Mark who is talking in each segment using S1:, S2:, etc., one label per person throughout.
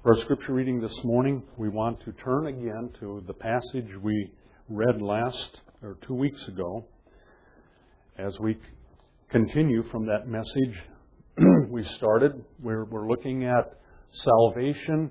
S1: For our scripture reading this morning, we want to turn again to the passage we read 2 weeks ago. As we continue from that message we started, we're looking at salvation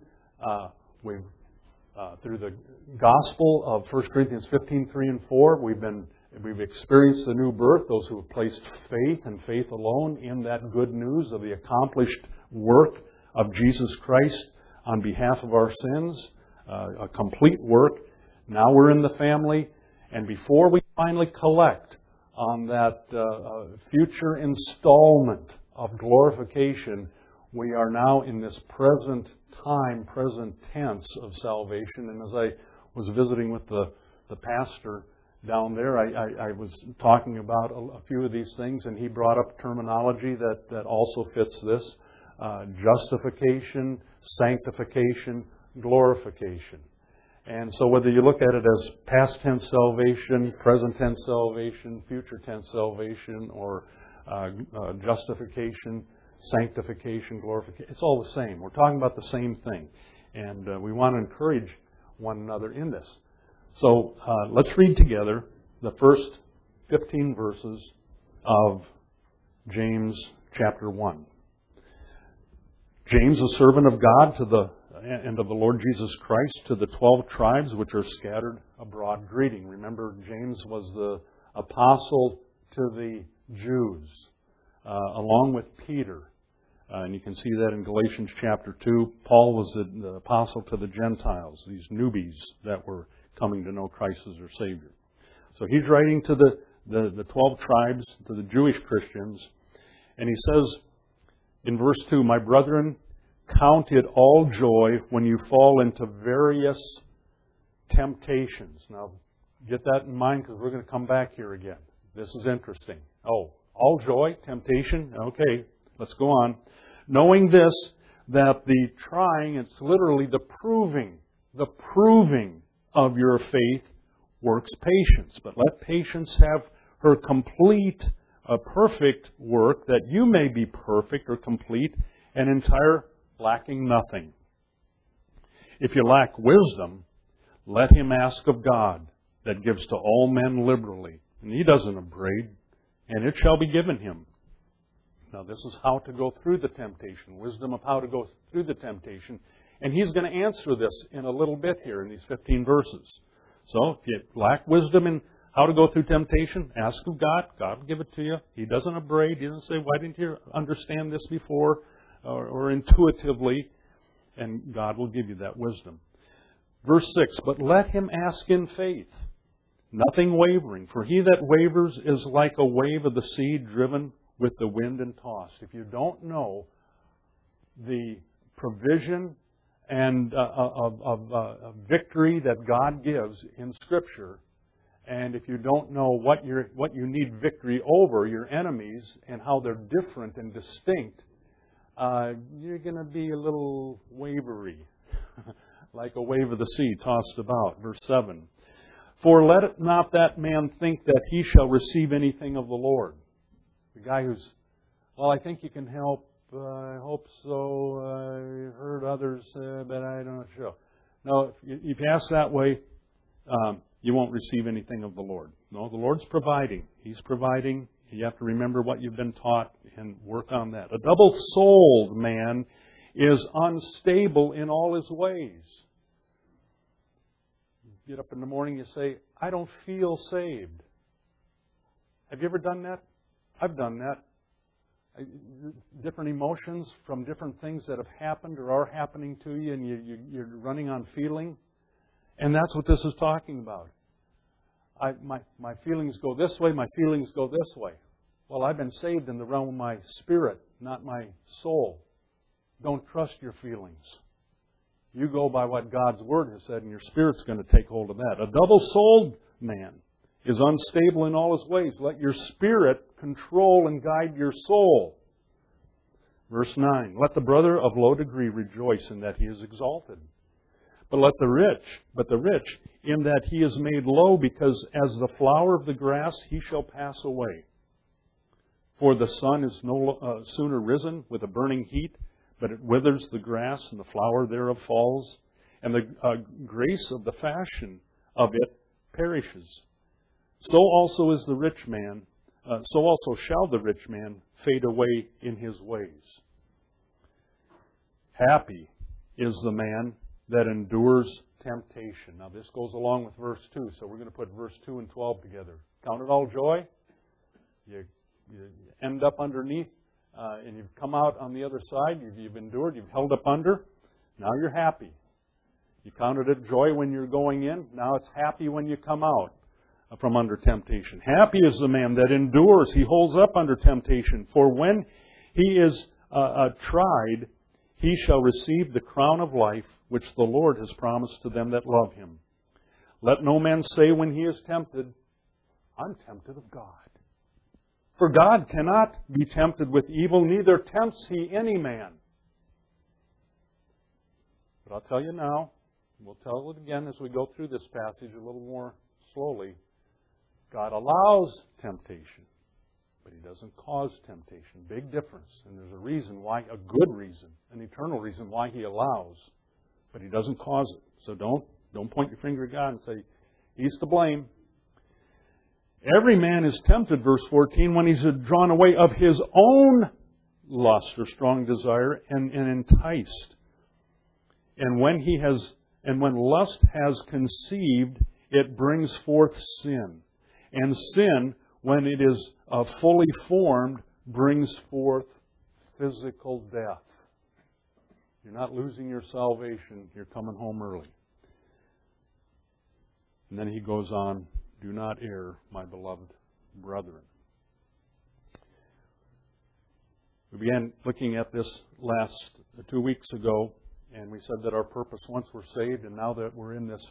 S1: through the gospel of 1 Corinthians 15, 3 and 4. We've experienced the new birth, those who have placed faith and faith alone in that good news of the accomplished work of Jesus Christ on behalf of our sins, a complete work. Now we're in the family, and before we finally collect on that future installment of glorification, we are now in this present time, present tense of salvation. And as I was visiting with the pastor down there, I was talking about a few of these things, and he brought up terminology that also fits this. Justification, sanctification, glorification. And so whether you look at it as past tense salvation, present tense salvation, future tense salvation, or justification, sanctification, glorification, it's all the same. We're talking about the same thing. And we want to encourage one another in this. So let's read together the first 15 verses of James chapter 1. James, a servant of God and of the Lord Jesus Christ, to the 12 tribes which are scattered abroad, greeting. Remember, James was the apostle to the Jews, along with Peter. And you can see that in Galatians chapter 2. Paul was the apostle to the Gentiles, these newbies that were coming to know Christ as their Savior. So he's writing to the 12 tribes, to the Jewish Christians, and he says, in verse 2, "My brethren, count it all joy when you fall into various temptations." Now, get that in mind because we're going to come back here again. This is interesting. Oh, all joy, temptation? Okay, let's go on. "Knowing this, that the trying," it's literally the proving of your faith works patience. But let patience have her complete, perfect work, that you may be perfect or complete and entire, lacking nothing. If you lack wisdom, let him ask of God, that gives to all men liberally, and He doesn't upbraid, and it shall be given him." Now this is how to go through the temptation, wisdom of how to go through the temptation. And he's going to answer this in a little bit here in these 15 verses. So if you lack wisdom in how to go through temptation, ask of God. God will give it to you. He doesn't upbraid. He doesn't say, "Why didn't you understand this before?" or intuitively. And God will give you that wisdom. Verse 6, "But let him ask in faith, nothing wavering. For he that wavers is like a wave of the sea driven with the wind and tossed." If you don't know the provision and of victory that God gives in Scripture, and if you don't know what you need victory over, your enemies, and how they're different and distinct, you're going to be a little wavery, like a wave of the sea tossed about. Verse 7, "For let not that man think that he shall receive anything of the Lord." The guy who's, "Well, I think you can help. I hope so. I heard others, but I don't know." No, if you ask that way, you won't receive anything of the Lord. No, the Lord's providing. He's providing. You have to remember what you've been taught and work on that. "A double-souled man is unstable in all his ways." You get up in the morning, you say, "I don't feel saved." Have you ever done that? I've done that. Different emotions from different things that have happened or are happening to you, and you're running on feeling. And that's what this is talking about. My feelings go this way, my feelings go this way. Well, I've been saved in the realm of my spirit, not my soul. Don't trust your feelings. You go by what God's Word has said, and your spirit's going to take hold of that. "A double-souled man is unstable in all his ways. Let your spirit control and guide your soul." Verse 9, "Let the brother of low degree rejoice in that he is exalted. But the rich in that he is made low, because as the flower of the grass he shall pass away. For the sun is no sooner risen with a burning heat, but it withers the grass, and the flower thereof falls, and the grace of the fashion of it perishes. So also is the rich man, so also shall the rich man fade away in his ways. Happy is the man that endures temptation. Now this goes along with verse 2, so we're going to put verse 2 and 12 together. Count it all joy. You end up underneath, and you've come out on the other side. You've endured. You've held up under. Now you're happy. You counted it joy when you're going in. Now it's happy when you come out from under temptation. Happy is the man that endures. He holds up under temptation. For when he is tried, he shall receive the crown of life, which the Lord has promised to them that love Him. Let no man say when he is tempted, I'm tempted of God. For God cannot be tempted with evil, neither tempts He any man. But I'll tell you now, we'll tell it again as we go through this passage a little more slowly. God allows temptation, but He doesn't cause temptation. Big difference. And there's a reason why, a good reason, an eternal reason why He allows, but He doesn't cause it. So don't point your finger at God and say, He's to blame. Every man is tempted, verse 14, when he's drawn away of his own lust or strong desire and enticed. And when lust has conceived, it brings forth sin. And sin, when it is fully formed, brings forth physical death. You're not losing your salvation. You're coming home early. And then he goes on, do not err, my beloved brethren. We began looking at this last 2 weeks ago, and we said that our purpose once we're saved, and now that we're in this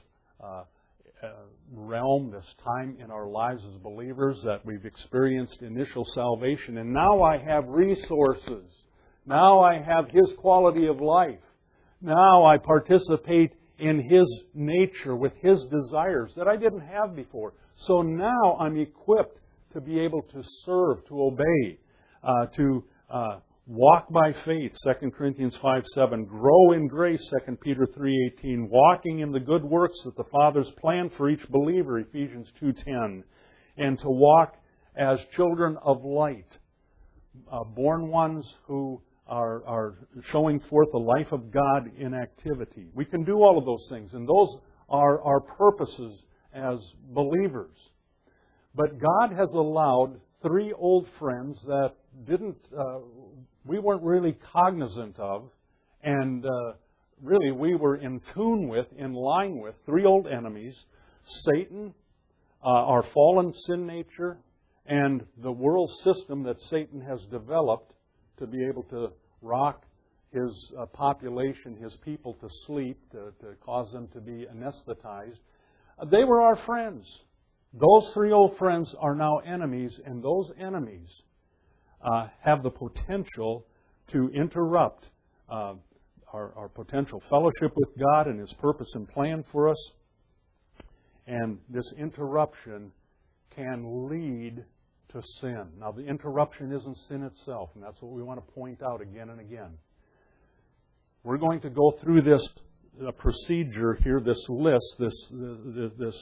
S1: realm, this time in our lives as believers, that we've experienced initial salvation, and now I have resources. Now I have His quality of life. Now I participate in His nature with His desires that I didn't have before. So now I'm equipped to be able to serve, to obey, to walk by faith, 2 Corinthians 5:7, grow in grace, 2 Peter 3:18, walking in the good works that the Father's planned for each believer, Ephesians 2:10, and to walk as children of light, born ones who are showing forth the life of God in activity. We can do all of those things, and those are our purposes as believers. But God has allowed 3 old friends that we weren't really cognizant of, and really we were in tune with, in line with, 3 old enemies: Satan, our fallen sin nature, and the world system that Satan has developed to be able to rock his population, his people to sleep, to cause them to be anesthetized. They were our friends. Those 3 old friends are now enemies, and those enemies have the potential to interrupt our potential fellowship with God and His purpose and plan for us. And this interruption can lead to sin. Now, the interruption isn't sin itself, and that's what we want to point out again and again. We're going to go through this procedure here, this list, this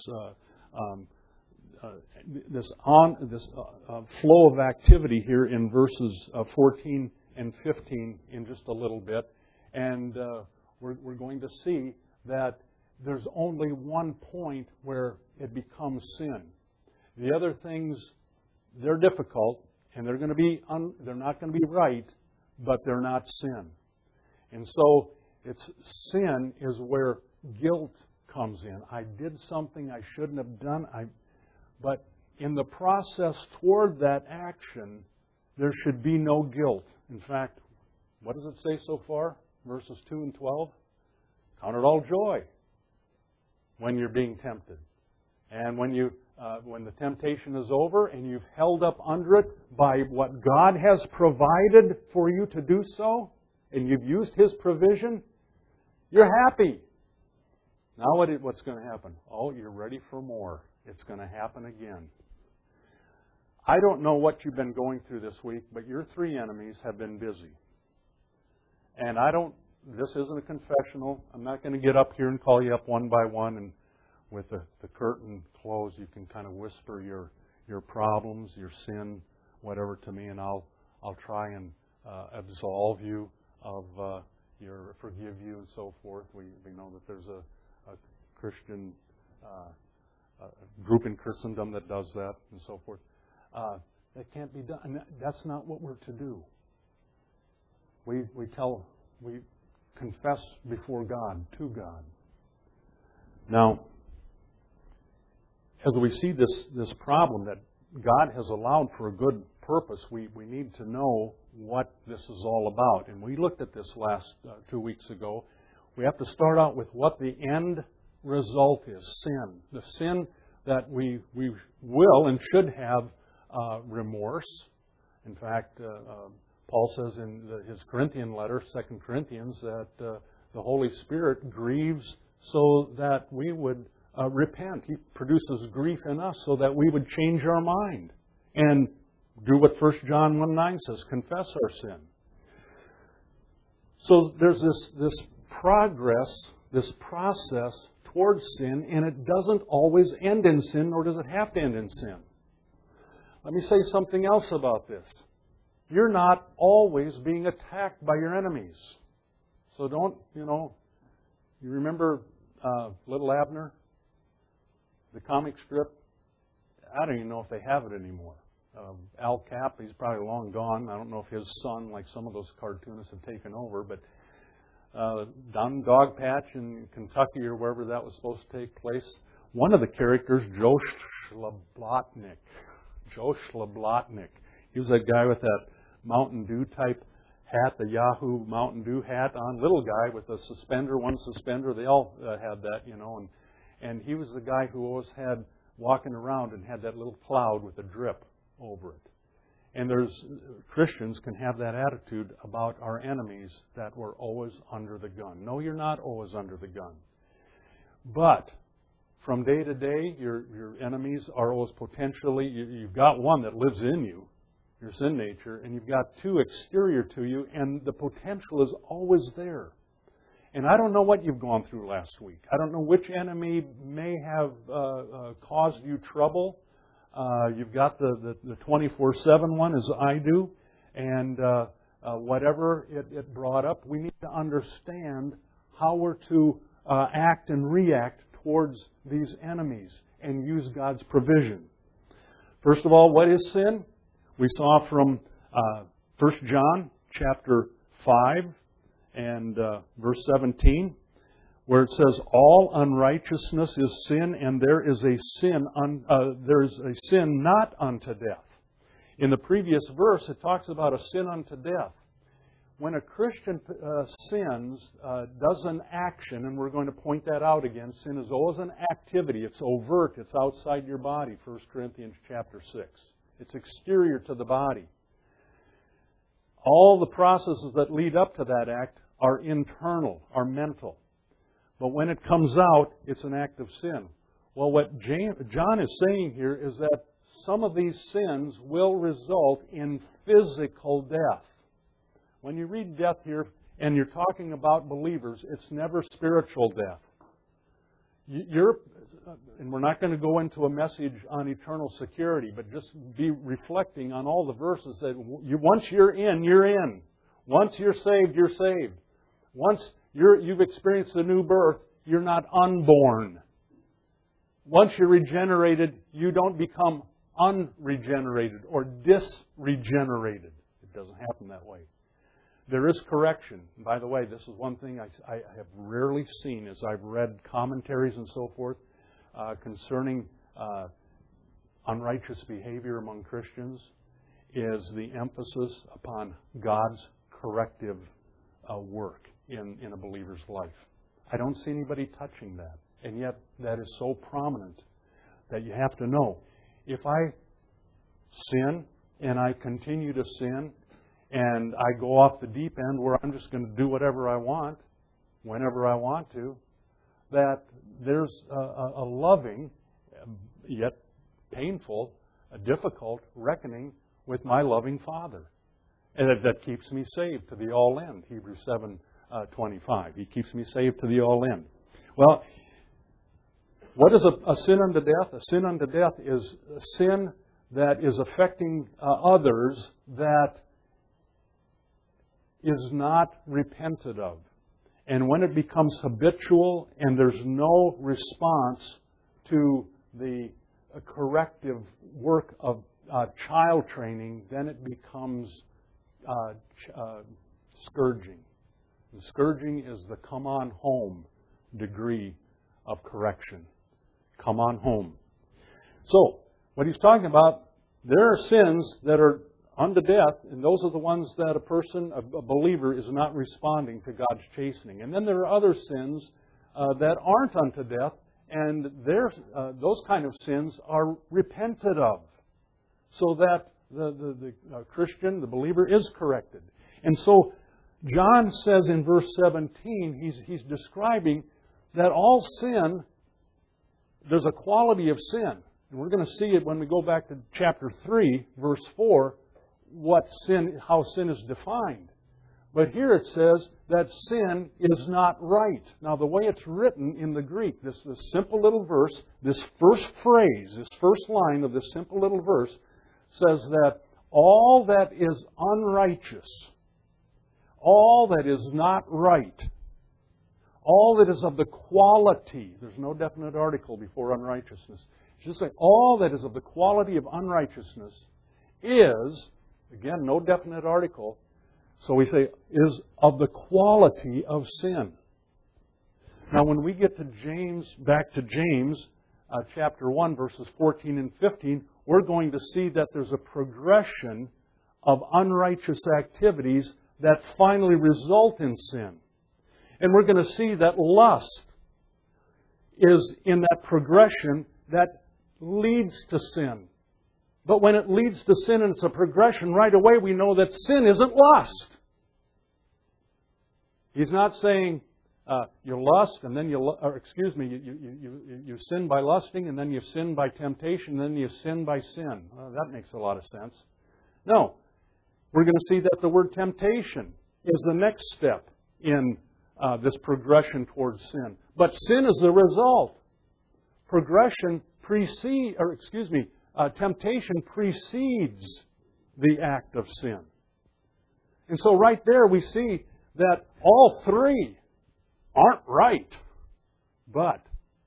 S1: flow of activity here in verses 14 and 15 in just a little bit, and we're going to see that there's only one point where it becomes sin. The other things, they're difficult, and they're not going to be right, but they're not sin. And so sin is where guilt comes in. I did something I shouldn't have done, but in the process toward that action, there should be no guilt. In fact, what does it say so far? Verses 2 and 12. Count it all joy when you're being tempted. And when the temptation is over and you've held up under it by what God has provided for you to do so, and you've used His provision, you're happy. Now what's going to happen? Oh, you're ready for more. It's going to happen again. I don't know what you've been going through this week, but your 3 enemies have been busy. And this isn't a confessional. I'm not going to get up here and call you up one by one, and with the curtain closed, you can kind of whisper your problems, your sin, whatever to me, and I'll try and absolve you of forgive you and so forth. We know that there's a Christian group in Christendom that does that and so forth. That can't be done. And that's not what we're to do. We confess before God, to God. Now, as we see this problem that God has allowed for a good purpose, we need to know what this is all about. And we looked at this last 2 weeks ago. We have to start out with what the end result is, sin. The sin that we will and should have remorse. In fact, Paul says in his Corinthian letter, 2 Corinthians, that the Holy Spirit grieves so that we would repent. He produces grief in us so that we would change our mind and do what 1 John 1:9 says, confess our sin. So there's this progress, this process towards sin, and it doesn't always end in sin, nor does it have to end in sin. Let me say something else about this. You're not always being attacked by your enemies. So don't, you remember Little Abner? The comic strip? I don't even know if they have it anymore. Al Cap, he's probably long gone. I don't know if his son, like some of those cartoonists, have taken over, but down Dog Patch in Kentucky or wherever that was supposed to take place, one of the characters, Joe Schlablotnik. He was that guy with that Mountain Dew type hat, the Yahoo Mountain Dew hat on. Little guy with a suspender, one suspender. They all had that, And he was the guy who always had, walking around and had that little cloud with a drip over it. And Christians can have that attitude about our enemies, that we're always under the gun. No, you're not always under the gun. But from day to day, your enemies are always potentially, you've got one that lives in you, your sin nature, and you've got two exterior to you, and the potential is always there. And I don't know what you've gone through last week. I don't know which enemy may have caused you trouble. You've got the 24/7 one, as I do, and whatever it brought up, we need to understand how we're to act and react towards these enemies and use God's provision. First of all, what is sin? We saw from 1 John chapter 5 and verse 17, where it says, "All unrighteousness is sin, and there is a sin not unto death." In the previous verse, it talks about a sin unto death. When a Christian sins, does an action, and we're going to point that out again, sin is always an activity. It's overt. It's outside your body, 1 Corinthians chapter 6. It's exterior to the body. All the processes that lead up to that act are internal, are mental. But when it comes out, it's an act of sin. Well, what John is saying here is that some of these sins will result in physical death. When you read death here, and you're talking about believers, it's never spiritual death. And we're not going to go into a message on eternal security, but just be reflecting on all the verses that once you're in, you're in. Once you're saved, you're saved. Once you've experienced a new birth, you're not unborn. Once you're regenerated, you don't become unregenerated or disregenerated. It doesn't happen that way. There is correction. And by the way, this is one thing I have rarely seen as I've read commentaries and so forth concerning unrighteous behavior among Christians, is the emphasis upon God's corrective work in a believer's life. I don't see anybody touching that. And yet that is so prominent that you have to know, if I sin and I continue to sin, and I go off the deep end where I'm just going to do whatever I want, whenever I want to, that there's a loving, yet painful, difficult reckoning with my loving Father. And that keeps me saved to the all end, Hebrews 7:25. He keeps me saved to the all end. Well, what is a sin unto death? A sin unto death is a sin that is affecting others that is not repented of. And when it becomes habitual and there's no response to the corrective work of child training, then it becomes scourging. And scourging is the come on home degree of correction. Come on home. So, what he's talking about, there are sins that are unto death, and those are the ones that a person, a believer, is not responding to God's chastening. And then there are other sins that aren't unto death, and those kind of sins are repented of, so that the Christian, the believer, is corrected. And so John says in verse 17, he's describing that all sin, there's a quality of sin. And we're going to see it when we go back to chapter 3, verse 4, how sin is defined. But here it says that sin is not right. Now, the way it's written in the Greek, this simple little verse, this first phrase, this first line of this simple little verse, says that all that is unrighteous, all that is not right, all that is of the quality, there's no definite article before unrighteousness, it's just like all that is of the quality of unrighteousness is, again, no definite article, so we say, is of the quality of sin. Now, when we get to back to James, chapter 1, verses 14 and 15, we're going to see that there's a progression of unrighteous activities that finally result in sin. And we're going to see that lust is in that progression that leads to sin. But when it leads to sin and it's a progression, right away we know that sin isn't lust. He's not saying you lust and then you sin by lusting and then you sin by temptation and then you sin by sin. Well, that makes a lot of sense. No. We're going to see that the word temptation is the next step in this progression towards sin. But sin is the result. Temptation precedes the act of sin. And so right there we see that all three aren't right, but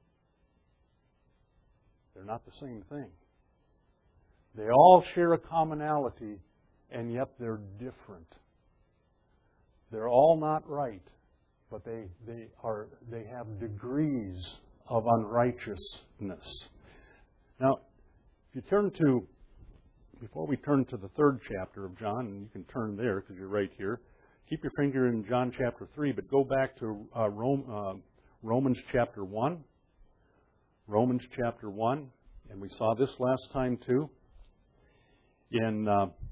S1: they're not the same thing. They all share a commonality, and yet they're different. They're all not right, but they have degrees of unrighteousness. Now, if you before we turn to the 3rd chapter of John, and you can turn there because you're right here, keep your finger in John chapter 3, but go back to Romans chapter 1. Romans chapter 1, and we saw this last time too. In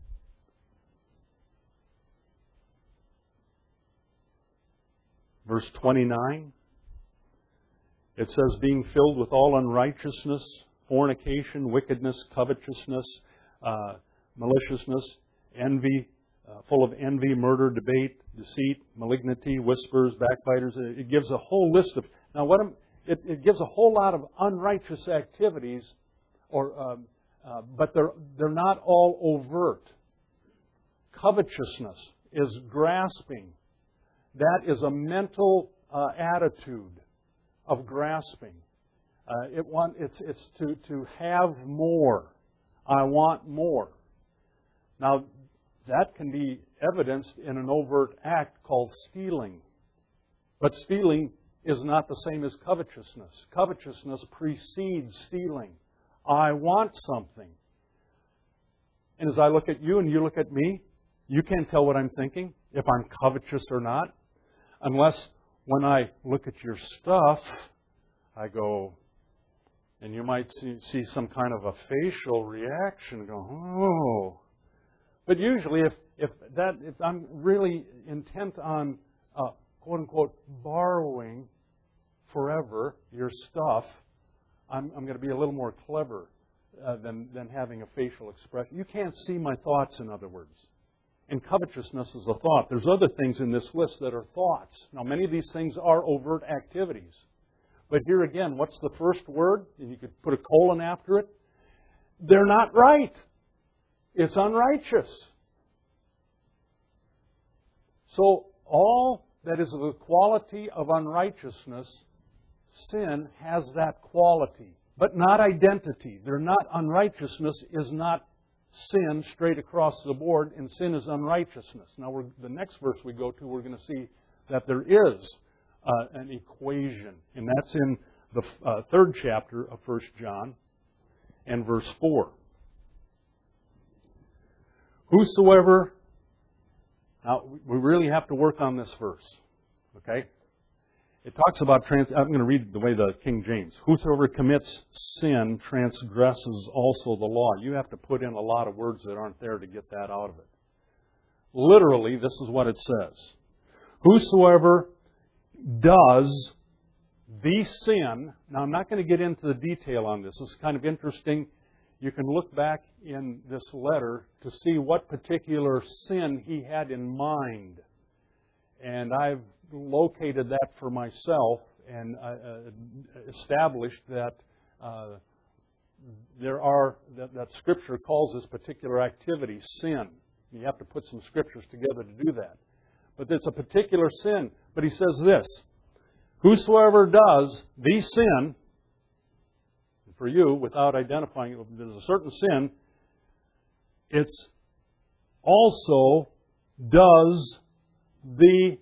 S1: verse 29, it says, being filled with all unrighteousness, fornication, wickedness, covetousness, maliciousness, envy, full of envy, murder, debate, deceit, malignity, whispers, backbiters. It gives a whole list of... Now, it gives a whole lot of unrighteous activities, but they're not all overt. Covetousness is grasping. That is a mental attitude of grasping. It's to have more. I want more. Now, that can be evidenced in an overt act called stealing. But stealing is not the same as covetousness. Covetousness precedes stealing. I want something. And as I look at you and you look at me, you can't tell what I'm thinking, if I'm covetous or not, unless when I look at your stuff, I go, and you might see some kind of a facial reaction, go, oh. But usually, if I'm really intent on, quote unquote, borrowing forever your stuff, I'm going to be a little more clever than having a facial expression. You can't see my thoughts, in other words. And covetousness is a thought. There's other things in this list that are thoughts. Now, many of these things are overt activities. But here again, what's the first word? And you could put a colon after it. They're not right. It's unrighteous. So all that is of the quality of unrighteousness, sin has that quality, but not identity. They're not unrighteousness is not sin straight across the board, and sin is unrighteousness. Now, the next verse we go to, we're going to see that there is an equation, and that's in the third chapter of 1 John and verse 4. Whosoever, now we really have to work on this verse, okay? It talks about, I'm going to read the way the King James. Whosoever commits sin transgresses also the law. You have to put in a lot of words that aren't there to get that out of it. Literally, this is what it says. Whosoever does the sin, now I'm not going to get into the detail on this. This is kind of interesting. You can look back in this letter to see what particular sin he had in mind. And I've located that for myself and established that that Scripture calls this particular activity sin. You have to put some Scriptures together to do that. But it's a particular sin. But he says this, whosoever does the sin, for you, without identifying it, there's a certain sin, it's also does the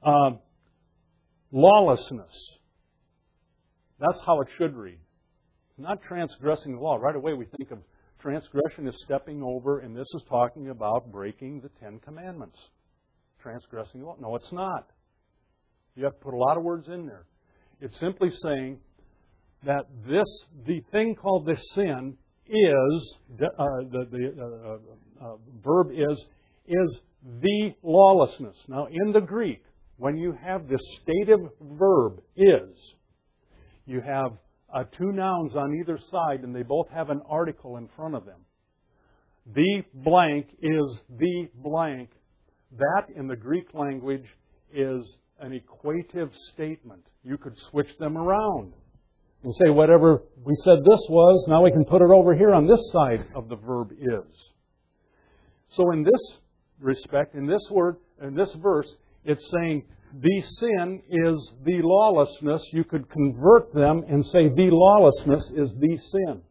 S1: lawlessness. That's how it should read. It's not transgressing the law. Right away we think of transgression as stepping over, and this is talking about breaking the Ten Commandments. Transgressing the law. No, it's not. You have to put a lot of words in there. It's simply saying that the thing called this sin is, the verb is the lawlessness. Now, in the Greek, when you have this stative verb, is, you have two nouns on either side, and they both have an article in front of them. The blank is the blank. That, in the Greek language, is an equative statement. You could switch them around and say whatever we said this was, now we can put it over here on this side of the verb is. So in this respect, in this word, in this verse, it's saying the sin is the lawlessness. You could convert them and say the lawlessness is the sin.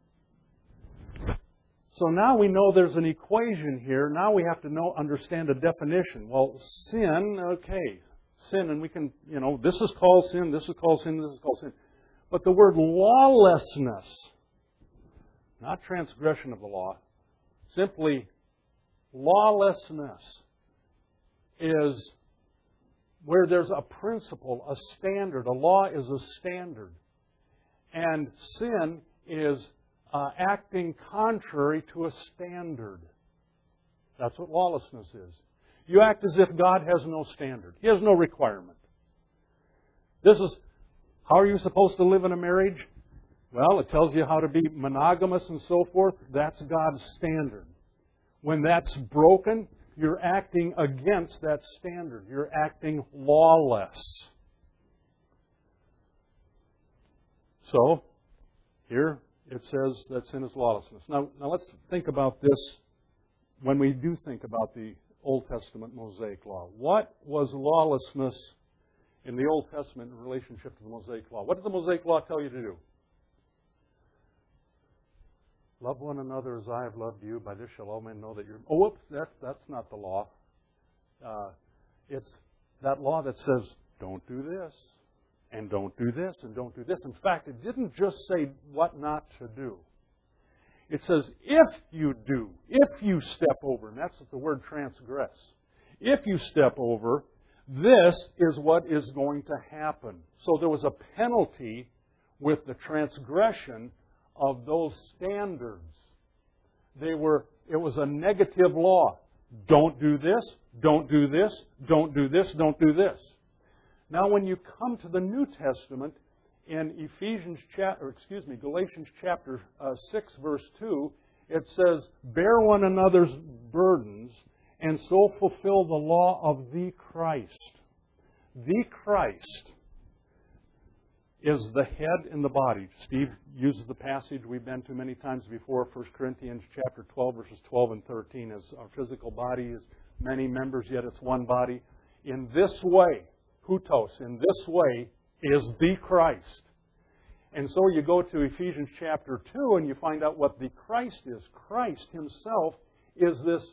S1: So now we know there's an equation here. Now we have to understand a definition. Well, sin, okay, sin, and we can, this is called sin, this is called sin, this is called sin. But the word lawlessness, not transgression of the law, simply lawlessness is where there's a principle, a standard. A law is a standard. And sin is acting contrary to a standard. That's what lawlessness is. You act as if God has no standard. He has no requirement. This is, how are you supposed to live in a marriage? Well, it tells you how to be monogamous and so forth. That's God's standard. When that's broken, you're acting against that standard. You're acting lawless. So, here it says that sin is lawlessness. Now let's think about this when we do think about the Old Testament Mosaic Law. What was lawlessness in the Old Testament in relationship to the Mosaic Law? What did the Mosaic Law tell you to do? Love one another as I have loved you. By this shall all men know that you're... Oh, whoops, that's not the law. It's that law that says, don't do this, and don't do this, and don't do this. In fact, it didn't just say what not to do. It says, if you do, if you step over, and that's the word transgress. If you step over, this is what is going to happen. So there was a penalty with the transgression of those standards. It was a negative law. Don't do this, don't do this, don't do this, don't do this. Now when you come to the New Testament, in Galatians chapter 6, verse 2, it says, bear one another's burdens and so fulfill the law of the Christ. The Christ is the head in the body. Steve uses the passage we've been to many times before, 1 Corinthians chapter 12, verses 12 and 13, as our physical body is many members, yet it's one body. In this way, hutos, in this way is the Christ. And so you go to Ephesians chapter 2 and you find out what the Christ is. Christ Himself is this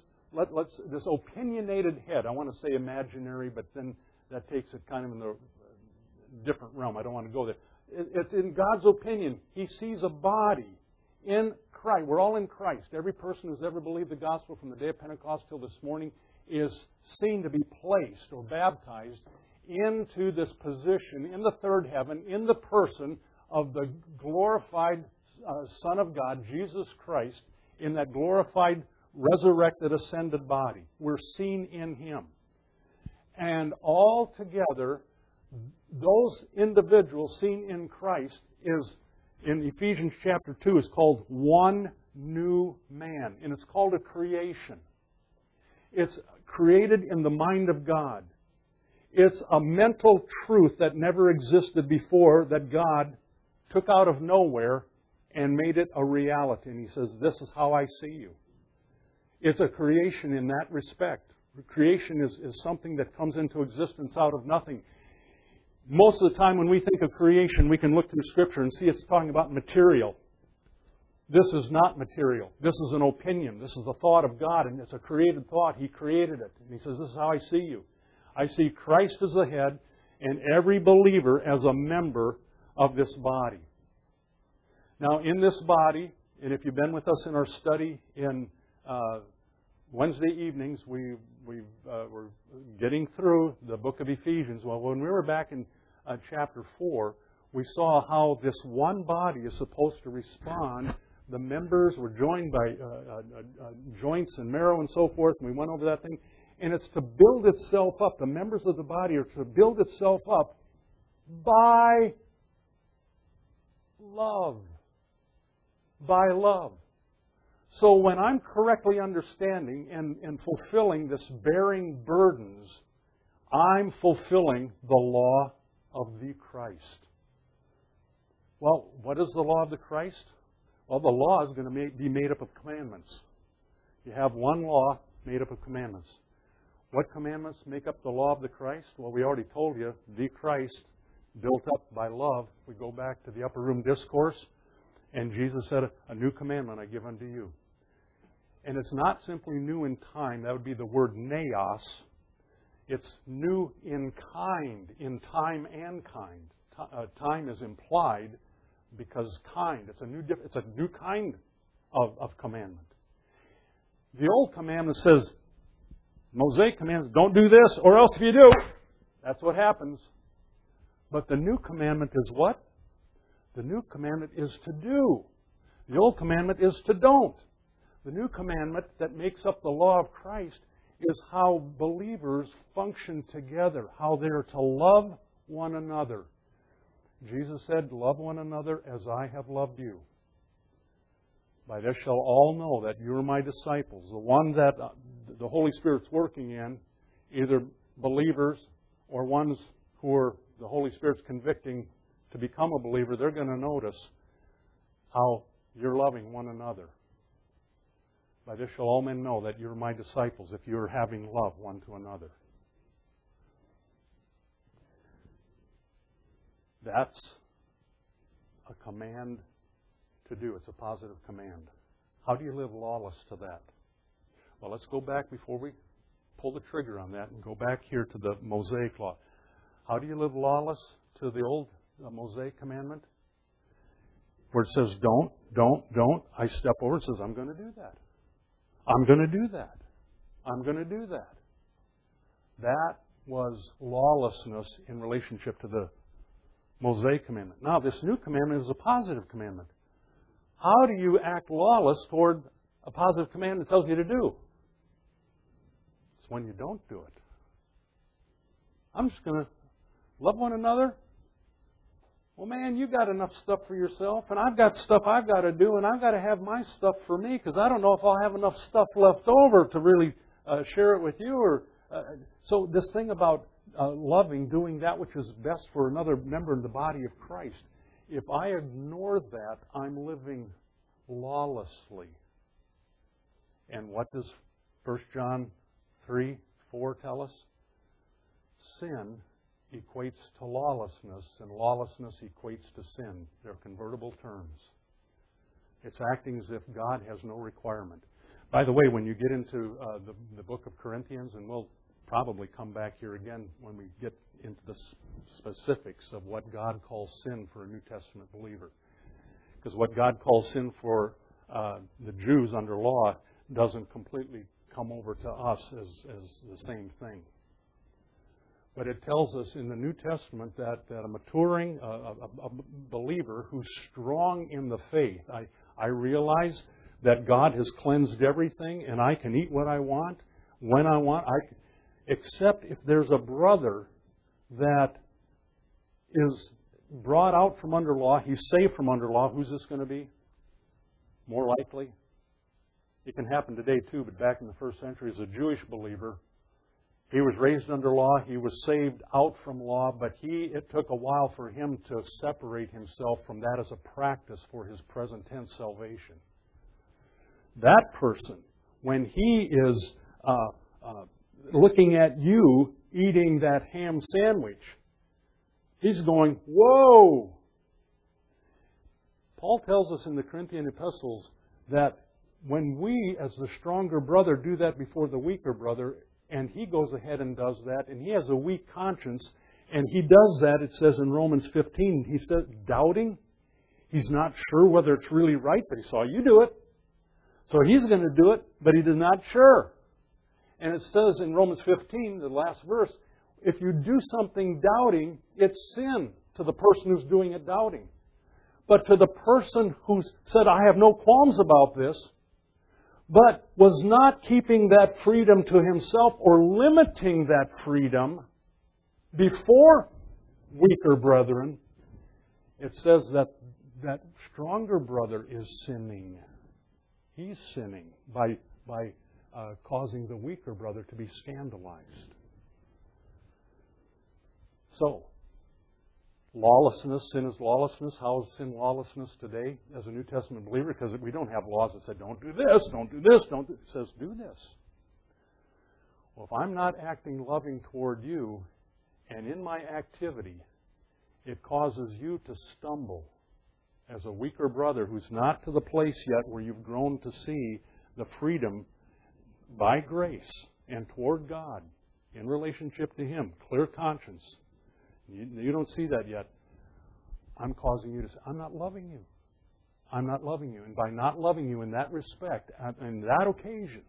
S1: opinionated head. I want to say imaginary, but then that takes it kind of in the different realm. I don't want to go there. It's in God's opinion. He sees a body in Christ. We're all in Christ. Every person who's ever believed the gospel from the day of Pentecost till this morning is seen to be placed or baptized into this position in the third heaven in the person of the glorified Son of God, Jesus Christ, in that glorified, resurrected, ascended body. We're seen in Him. And all together, those individuals seen in Christ is, in Ephesians chapter 2, is called one new man. And it's called a creation. It's created in the mind of God. It's a mental truth that never existed before that God took out of nowhere and made it a reality. And He says, this is how I see you. It's a creation in that respect. Creation is something that comes into existence out of nothing. Most of the time when we think of creation, we can look through Scripture and see it's talking about material. This is not material. This is an opinion. This is the thought of God, and it's a created thought. He created it. And He says, this is how I see you. I see Christ as the head and every believer as a member of this body. Now, in this body, and if you've been with us in our study in Wednesday evenings, we're getting through the book of Ephesians. Well, when we were back in chapter 4, we saw how this one body is supposed to respond. The members were joined by joints and marrow and so forth, and we went over that thing. And it's to build itself up. The members of the body are to build itself up by love. By love. So when I'm correctly understanding and fulfilling this bearing burdens, I'm fulfilling the law of the Christ. Well, what is the law of the Christ? Well, the law is going to be made up of commandments. You have one law made up of commandments. What commandments make up the law of the Christ? Well, we already told you, the Christ built up by love. We go back to the upper room discourse, and Jesus said, a new commandment I give unto you. And it's not simply new in time. That would be the word neos. It's new in kind, in time and kind. Time is implied because kind. It's a new kind of commandment. The old commandment says, Mosaic commandments, don't do this, or else if you do, that's what happens. But the new commandment is what? The new commandment is to do. The old commandment is to don't. The new commandment that makes up the law of Christ is how believers function together, how they're to love one another. Jesus said, love one another as I have loved you. By this shall all know that you are my disciples. The one that the Holy Spirit's working in, either believers or ones who are the Holy Spirit's convicting to become a believer, they're going to notice how you're loving one another. By this shall all men know that you're my disciples, if you're having love one to another. That's a command to do. It's a positive command. How do you live lawless to that? Well, let's go back before we pull the trigger on that and go back here to the Mosaic law. How do you live lawless to the old Mosaic commandment? Where it says don't. I step over and says, I'm going to do that. I'm going to do that. I'm going to do that. That was lawlessness in relationship to the Mosaic commandment. Now, this new commandment is a positive commandment. How do you act lawless toward a positive command that tells you to do? It's when you don't do it. I'm just going to love one another. Well, man, you got enough stuff for yourself, and I've got stuff I've got to do, and I've got to have my stuff for me, because I don't know if I'll have enough stuff left over to really share it with you. Or so this thing about loving, doing that which is best for another member in the body of Christ. If I ignore that, I'm living lawlessly. And what does 1 John 3:4 tell us? Sin equates to lawlessness, and lawlessness equates to sin. They're convertible terms. It's acting as if God has no requirement. By the way, when you get into the book of Corinthians, and we'll probably come back here again when we get into the specifics of what God calls sin for a New Testament believer. Because what God calls sin for the Jews under law doesn't completely come over to us as the same thing. But it tells us in the New Testament that a maturing a believer who's strong in the faith, I realize that God has cleansed everything and I can eat what I want, when I want, except if there's a brother that is brought out from under law, he's saved from under law, who's this going to be? More likely? It can happen today too, but back in the first century as a Jewish believer, he was raised under law, he was saved out from law, but it took a while for him to separate himself from that as a practice for his present tense salvation. That person, when he is looking at you eating that ham sandwich, he's going, whoa! Paul tells us in the Corinthian epistles that when we, as the stronger brother, do that before the weaker brother, and he goes ahead and does that, and he has a weak conscience, and he does that, it says in Romans 15, he says, doubting. He's not sure whether it's really right, but he saw you do it. So he's going to do it, but he is not sure. And it says in Romans 15, the last verse, if you do something doubting, it's sin to the person who's doing it doubting. But to the person who said, I have no qualms about this, but was not keeping that freedom to himself or limiting that freedom before weaker brethren, it says that that stronger brother is sinning. He's sinning by causing the weaker brother to be scandalized. So, lawlessness, sin is lawlessness. How is sin lawlessness today as a New Testament believer? Because we don't have laws that say, don't do this, don't do this, don't do this. It says, do this. Well, if I'm not acting loving toward you, and in my activity, it causes you to stumble as a weaker brother who's not to the place yet where you've grown to see the freedom by grace and toward God in relationship to Him, clear conscience. You don't see that yet. I'm causing you to say, I'm not loving you. I'm not loving you. And by not loving you in that respect, in that occasion,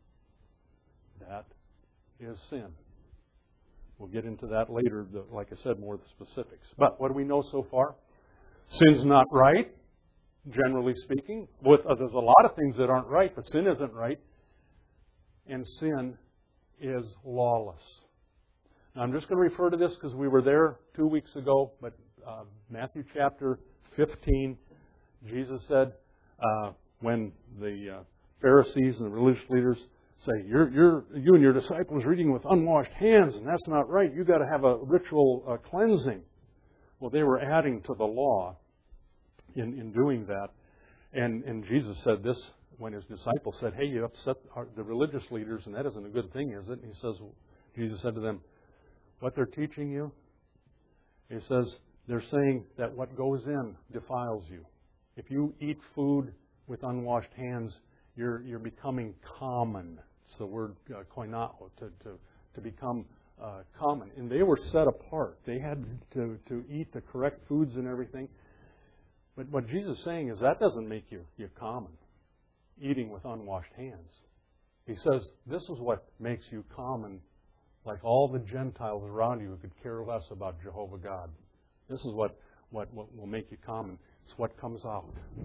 S1: that is sin. We'll get into that later, like I said, more of the specifics. But what do we know so far? Sin's not right, generally speaking. There's a lot of things that aren't right, but sin isn't right. And sin is lawless. Now, I'm just going to refer to this because we were there 2 weeks ago, but Matthew chapter 15, Jesus said, when the Pharisees and the religious leaders say, you and your disciples are eating with unwashed hands, and that's not right. You've got to have a ritual cleansing. Well, they were adding to the law in doing that. And Jesus said this when His disciples said, hey, you upset the religious leaders, and that isn't a good thing, is it? And Jesus said to them, what they're teaching you, He says, they're saying that what goes in defiles you. If you eat food with unwashed hands, you're becoming common. It's the word koinao, to become common. And they were set apart. They had to eat the correct foods and everything. But what Jesus is saying is that doesn't make you common, eating with unwashed hands. He says this is what makes you common, like all the Gentiles around you who could care less about Jehovah God. This is what will make you common. It's what comes out.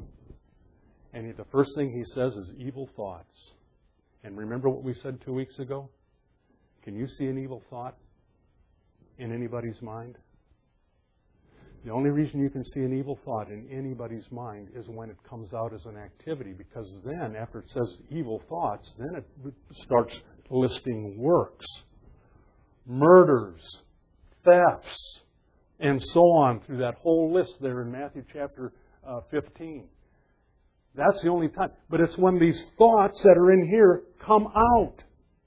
S1: And the first thing He says is evil thoughts. And remember what we said 2 weeks ago? Can you see an evil thought in anybody's mind? The only reason you can see an evil thought in anybody's mind is when it comes out as an activity, because then, after it says evil thoughts, then it starts listing works, murders, thefts, and so on through that whole list there in Matthew chapter 15. That's the only time. But it's when these thoughts that are in here come out.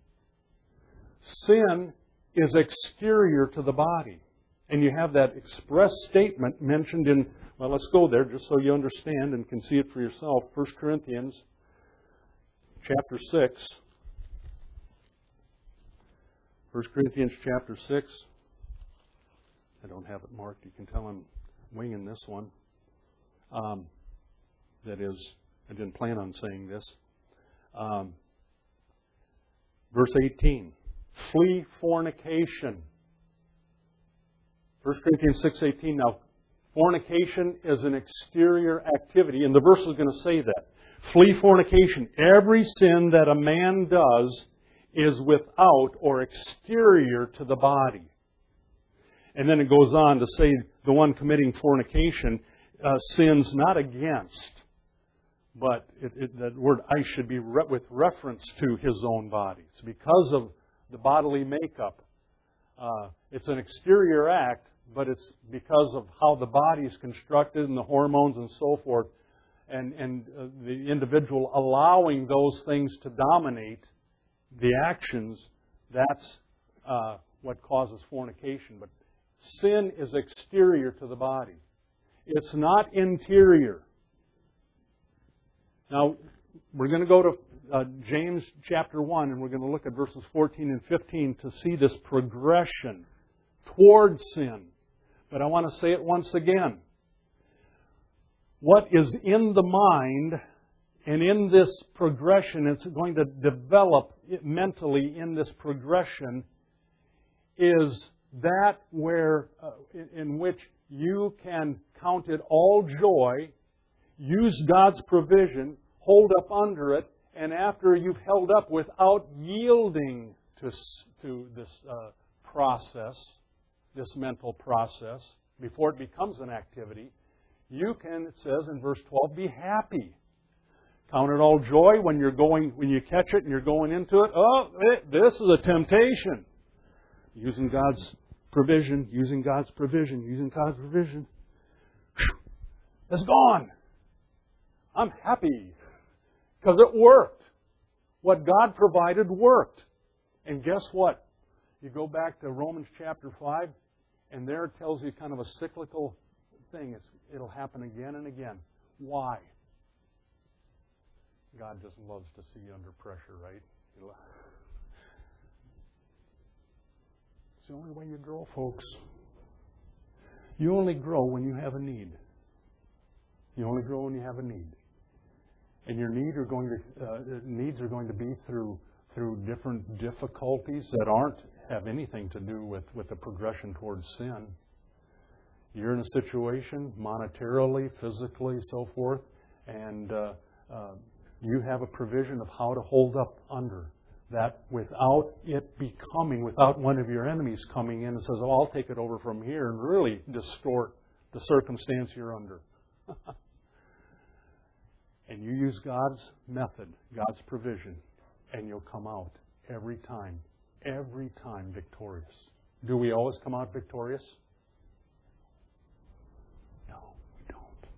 S1: Sin is exterior to the body. And you have that express statement mentioned in, well, let's go there just so you understand and can see it for yourself. 1 Corinthians chapter 6. 1 Corinthians chapter 6. I don't have it marked. You can tell I'm winging this one. That is, I didn't plan on saying this. Verse 18. Flee fornication. 1 Corinthians 6:18. Now, fornication is an exterior activity, and the verse is going to say that. Flee fornication. Every sin that a man does is without or exterior to the body. And then it goes on to say the one committing fornication sins not against, but that word "I" should be with reference to his own body. It's because of the bodily makeup. It's an exterior act, but it's because of how the body is constructed and the hormones and so forth, and the individual allowing those things to dominate the actions. That's what causes fornication. But sin is exterior to the body. It's not interior. Now, we're going to go to James chapter 1, and we're going to look at verses 14 and 15 to see this progression toward sin. But I want to say it once again. What is in the mind and in this progression, it's going to develop mentally in this progression, is that where in which you can count it all joy, use God's provision, hold up under it, and after you've held up without yielding to this process, this mental process, before it becomes an activity, you can, it says in verse 12, be happy. Count it all joy when you catch it and you're going into it. Oh, this is a temptation. Using God's provision, using God's provision, using God's provision. It's gone. I'm happy because it worked. What God provided worked. And guess what? You go back to Romans chapter 5, and there it tells you kind of a cyclical thing. It'll happen again and again. Why? God just loves to see you under pressure, right? It's the only way you grow, folks. You only grow when you have a need. You only grow when you have a need. And your needs are going to be through different difficulties that have anything to do with the progression towards sin. You're in a situation, monetarily, physically, so forth, and you have a provision of how to hold up under that without one of your enemies coming in and says, oh, I'll take it over from here, and really distort the circumstance you're under. And you use God's method, God's provision, and you'll come out every time victorious. Do we always come out victorious? No, we don't.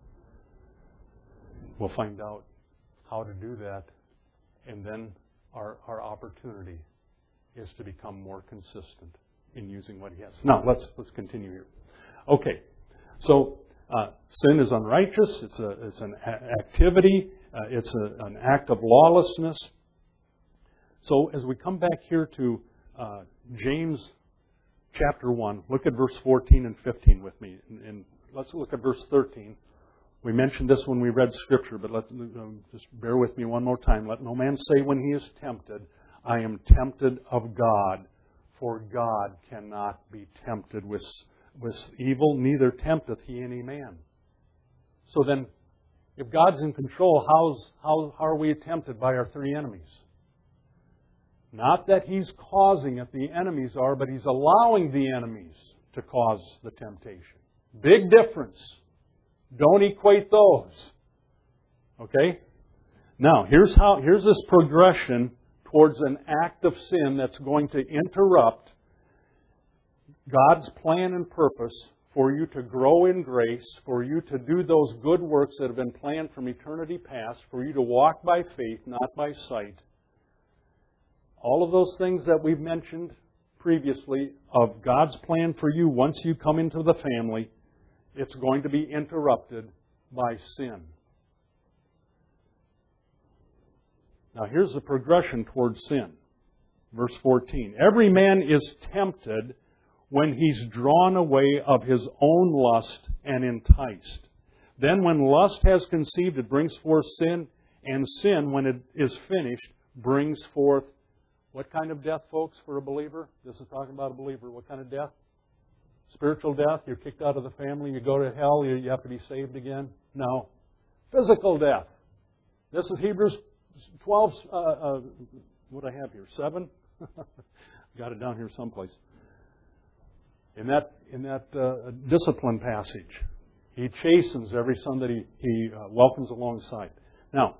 S1: We'll find out how to do that, and then our opportunity is to become more consistent in using what He has. Now, let's continue here. Okay, so sin is unrighteous. It's an activity. It's an act of lawlessness. So as we come back here to James chapter 1, look at verse 14 and 15 with me. And let's look at verse 13. We mentioned this when we read Scripture, but just bear with me one more time. Let no man say when he is tempted, I am tempted of God, for God cannot be tempted with evil, neither tempteth He any man. So then, if God's in control, how are we tempted by our three enemies? Not that He's causing it, the enemies are, but He's allowing the enemies to cause the temptation. Big difference. Don't equate those. Okay? Now, here's this progression towards an act of sin that's going to interrupt God's plan and purpose for you to grow in grace, for you to do those good works that have been planned from eternity past, for you to walk by faith, not by sight. All of those things that we've mentioned previously of God's plan for you once you come into the family, it's going to be interrupted by sin. Now here's the progression towards sin. Verse 14. Every man is tempted when he's drawn away of his own lust and enticed. Then when lust has conceived, it brings forth sin, and sin, when it is finished, brings forth what kind of death, folks, for a believer? This is talking about a believer. What kind of death? Spiritual death? You're kicked out of the family, you go to hell, you have to be saved again? No. Physical death. This is Hebrews 12, what do I have here? 7? Got it down here someplace. In that discipline passage, He chastens every son that He welcomes alongside. Now,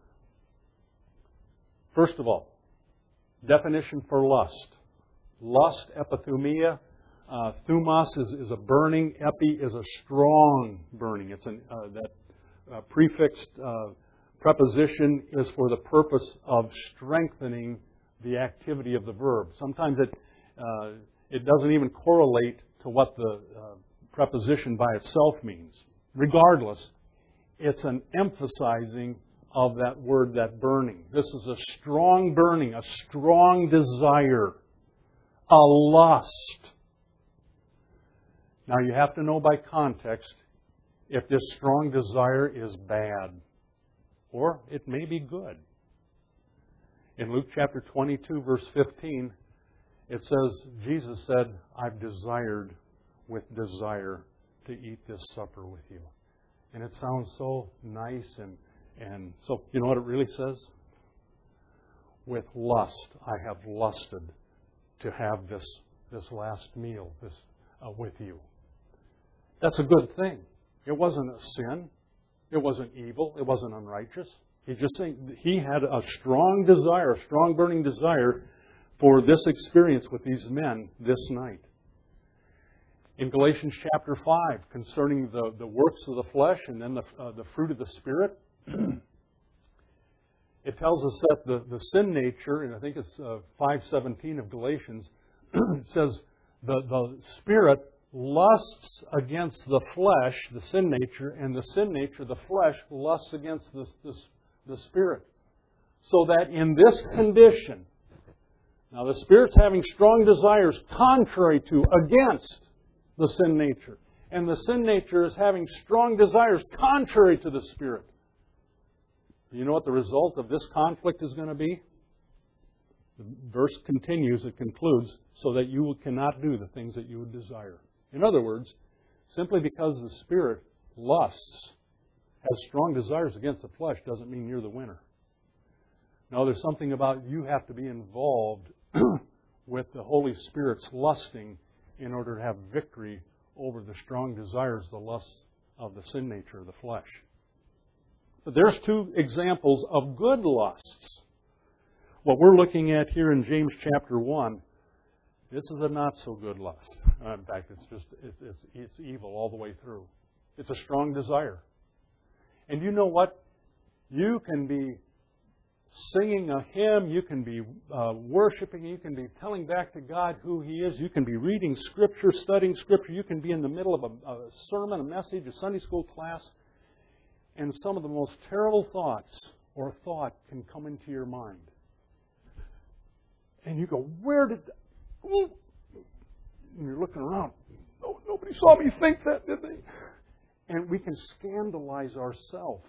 S1: first of all, definition for lust. Lust, epithumia. Thumos is a burning. Epi is a strong burning. It's that prefixed preposition is for the purpose of strengthening the activity of the verb. Sometimes it doesn't even correlate to what the preposition by itself means. Regardless, it's an emphasizing of that word, that burning. This is a strong burning, a strong desire, a lust. Now you have to know by context if this strong desire is bad, or it may be good. In Luke chapter 22, verse 15, it says, Jesus said, I've desired with desire to eat this supper with you. And it sounds so nice and so, you know what it really says? With lust, I have lusted to have this last meal with you. That's a good thing. It wasn't a sin. It wasn't evil. It wasn't unrighteous. He's just saying he had a strong desire, a strong burning desire for this experience with these men this night. In Galatians chapter 5, concerning the works of the flesh and then the fruit of the Spirit, it tells us that the sin nature, and I think it's 5:17 of Galatians, it says the Spirit lusts against the flesh, the sin nature, and the sin nature, the flesh, lusts against the Spirit. So that in this condition, now the Spirit's having strong desires contrary to, against the sin nature. And the sin nature is having strong desires contrary to the Spirit. You know what the result of this conflict is going to be? The verse continues, it concludes, so that you cannot do the things that you would desire. In other words, simply because the Spirit lusts, has strong desires against the flesh, doesn't mean you're the winner. No, there's something about you have to be involved with the Holy Spirit's lusting in order to have victory over the strong desires, the lusts of the sin nature of the flesh. But there's two examples of good lusts. What we're looking at here in James chapter 1, this is a not so good lust. In fact, it's evil all the way through. It's a strong desire. And you know what? You can be singing a hymn, you can be worshiping, you can be telling back to God who He is, you can be reading Scripture, studying Scripture, you can be in the middle of a sermon, a message, a Sunday school class, and some of the most terrible thoughts or thought can come into your mind. And you go, where did... And you're looking around. Oh, nobody saw me think that, did they? And we can scandalize ourselves.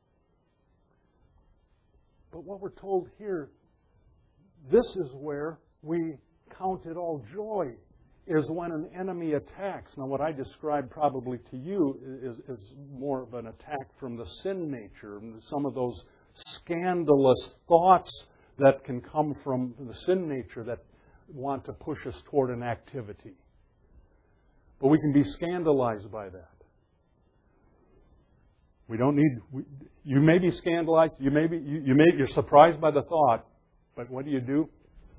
S1: But what we're told here, this is where we count it all joy, is when an enemy attacks. Now, what I described probably to you is more of an attack from the sin nature, and some of those scandalous thoughts that can come from the sin nature that want to push us toward an activity. But we can be scandalized by that. We don't need. You may be scandalized. You're surprised by the thought, But what do?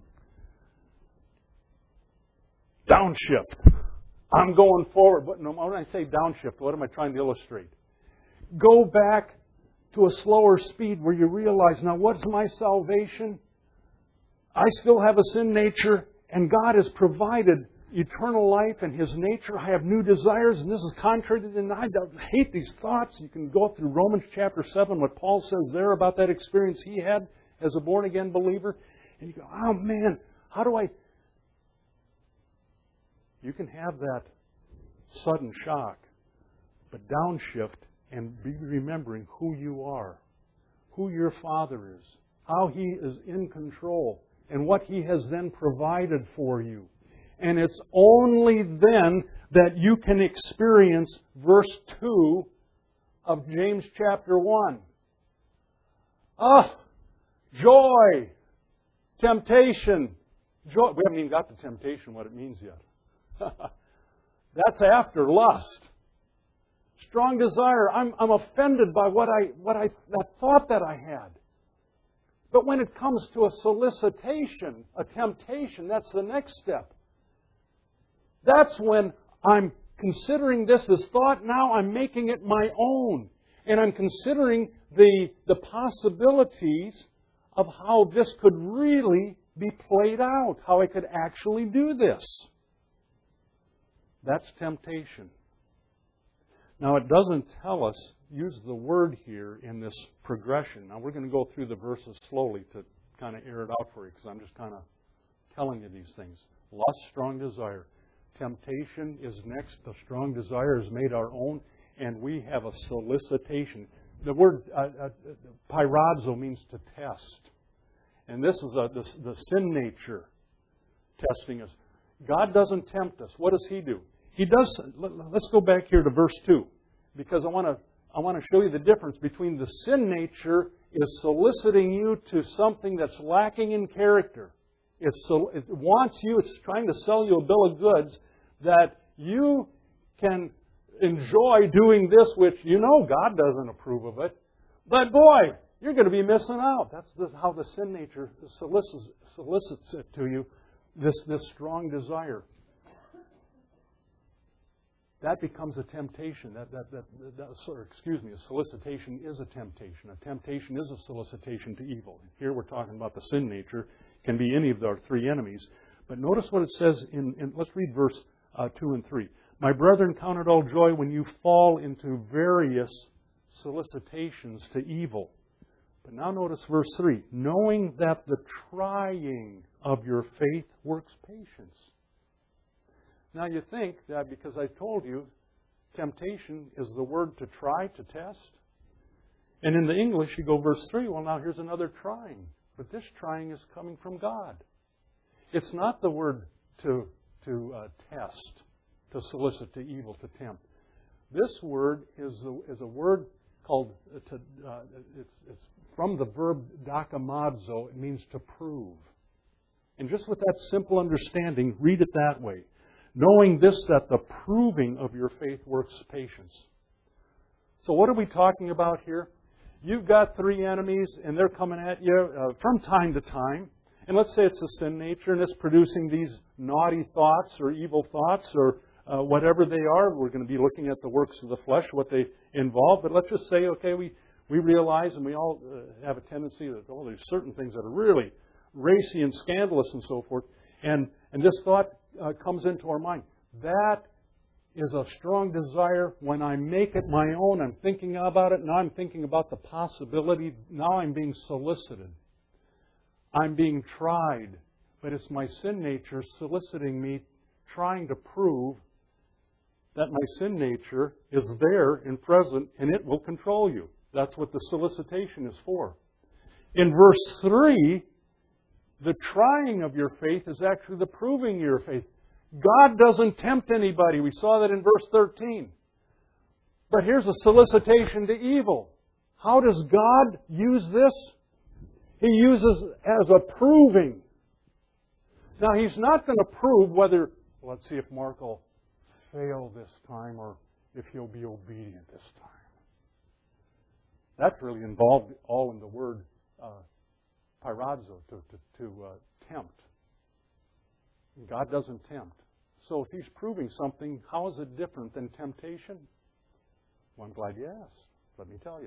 S1: Downshift. I'm going forward. But when I say downshift, what am I trying to illustrate? Go back to a slower speed where you realize, now what's my salvation? I still have a sin nature, and God has provided eternal life and His nature. I have new desires, and this is contrary to the... I hate these thoughts. You can go through Romans chapter 7, what Paul says there about that experience he had as a born-again believer. And you go, oh man, how do I... You can have that sudden shock, but downshift and be remembering who you are, who your Father is, how He is in control, and what He has then provided for you. And it's only then that you can experience verse 2 of James chapter 1. Ah, joy, temptation, joy. We haven't even got to temptation, what it means yet. That's after lust. Strong desire. I'm offended by that thought that I had. But when it comes to a solicitation, a temptation, that's the next step. That's when I'm considering this as thought. Now I'm making it my own. And I'm considering the possibilities of how this could really be played out, how I could actually do this. That's temptation. Now, it doesn't tell us, use the word here in this progression. Now, we're going to go through the verses slowly to kind of air it out for you, because I'm just kind of telling you these things. Lust, strong desire. Temptation is next. The strong desire is made our own, and we have a solicitation. The word pyrazo means to test. And this is the sin nature testing us. God doesn't tempt us. What does He do? He does. Let's go back here to verse 2, because I want to show you the difference between the sin nature is soliciting you to something that's lacking in character. It wants you. It's trying to sell you a bill of goods that you can enjoy doing this, which you know God doesn't approve of it. But boy, you're going to be missing out. That's how the sin nature solicits it to you. This strong desire. That becomes a temptation. A solicitation is a temptation. A temptation is a solicitation to evil. Here we're talking about the sin nature. It can be any of our three enemies. But notice what it says let's read verse 2 and 3. My brethren, count it all joy when you fall into various solicitations to evil. But now notice verse 3. Knowing that the trying of your faith works patience. Now you think that because I told you, temptation is the word to try, to test. And in the English, you go verse 3, well now here's another trying. But this trying is coming from God. It's not the word to test, to solicit to evil, to tempt. This word is a word called, it's from the verb dokimazo. It means to prove. And just with that simple understanding, read it that way. Knowing this, that the proving of your faith works patience. So what are we talking about here? You've got three enemies, and they're coming at you from time to time. And let's say it's a sin nature, and it's producing these naughty thoughts or evil thoughts or whatever they are. We're going to be looking at the works of the flesh, what they involve. But let's just say, okay, we realize, and we all have a tendency that, there's certain things that are really racy and scandalous and so forth. And this thought comes into our mind. That is a strong desire. When I make it my own, I'm thinking about it. Now I'm thinking about the possibility. Now I'm being solicited. I'm being tried. But it's my sin nature soliciting me, trying to prove that my sin nature is there and present, and it will control you. That's what the solicitation is for. In verse 3, the trying of your faith is actually the proving of your faith. God doesn't tempt anybody. We saw that in verse 13. But here's a solicitation to evil. How does God use this? He uses as a proving. Now, He's not going to prove whether, let's see if Mark will fail this time or if he'll be obedient this time. That's really involved all in the word pyrazo, to tempt. God doesn't tempt. So if He's proving something, how is it different than temptation? Well, I'm glad you asked. Let me tell you.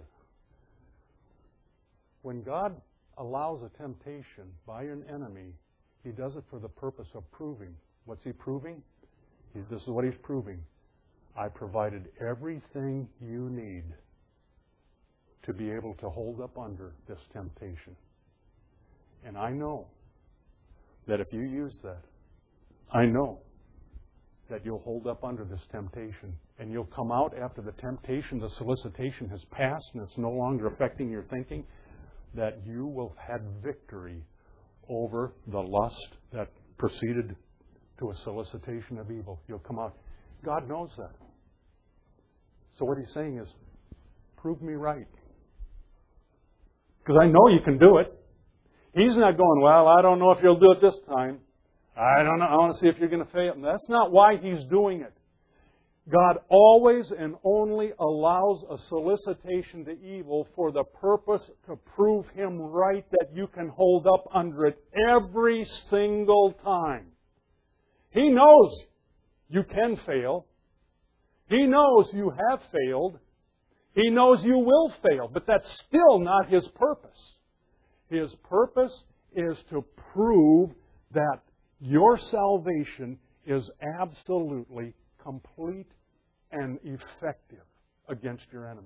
S1: When God allows a temptation by an enemy, He does it for the purpose of proving. What's He proving? This is what He's proving. I provided everything you need to be able to hold up under this temptation. And I know that if you use that, I know that you'll hold up under this temptation. And you'll come out after the temptation, the solicitation has passed and it's no longer affecting your thinking, that you will have had victory over the lust that proceeded to a solicitation of evil. You'll come out. God knows that. So what He's saying is, prove me right. Because I know you can do it. He's not going, well, I don't know if you'll do it this time. I don't know. I want to see if you're going to fail. And that's not why He's doing it. God always and only allows a solicitation to evil for the purpose to prove Him right, that you can hold up under it every single time. He knows you can fail. He knows you have failed. He knows you will fail. But that's still not His purpose. His purpose is to prove that your salvation is absolutely complete and effective against your enemies.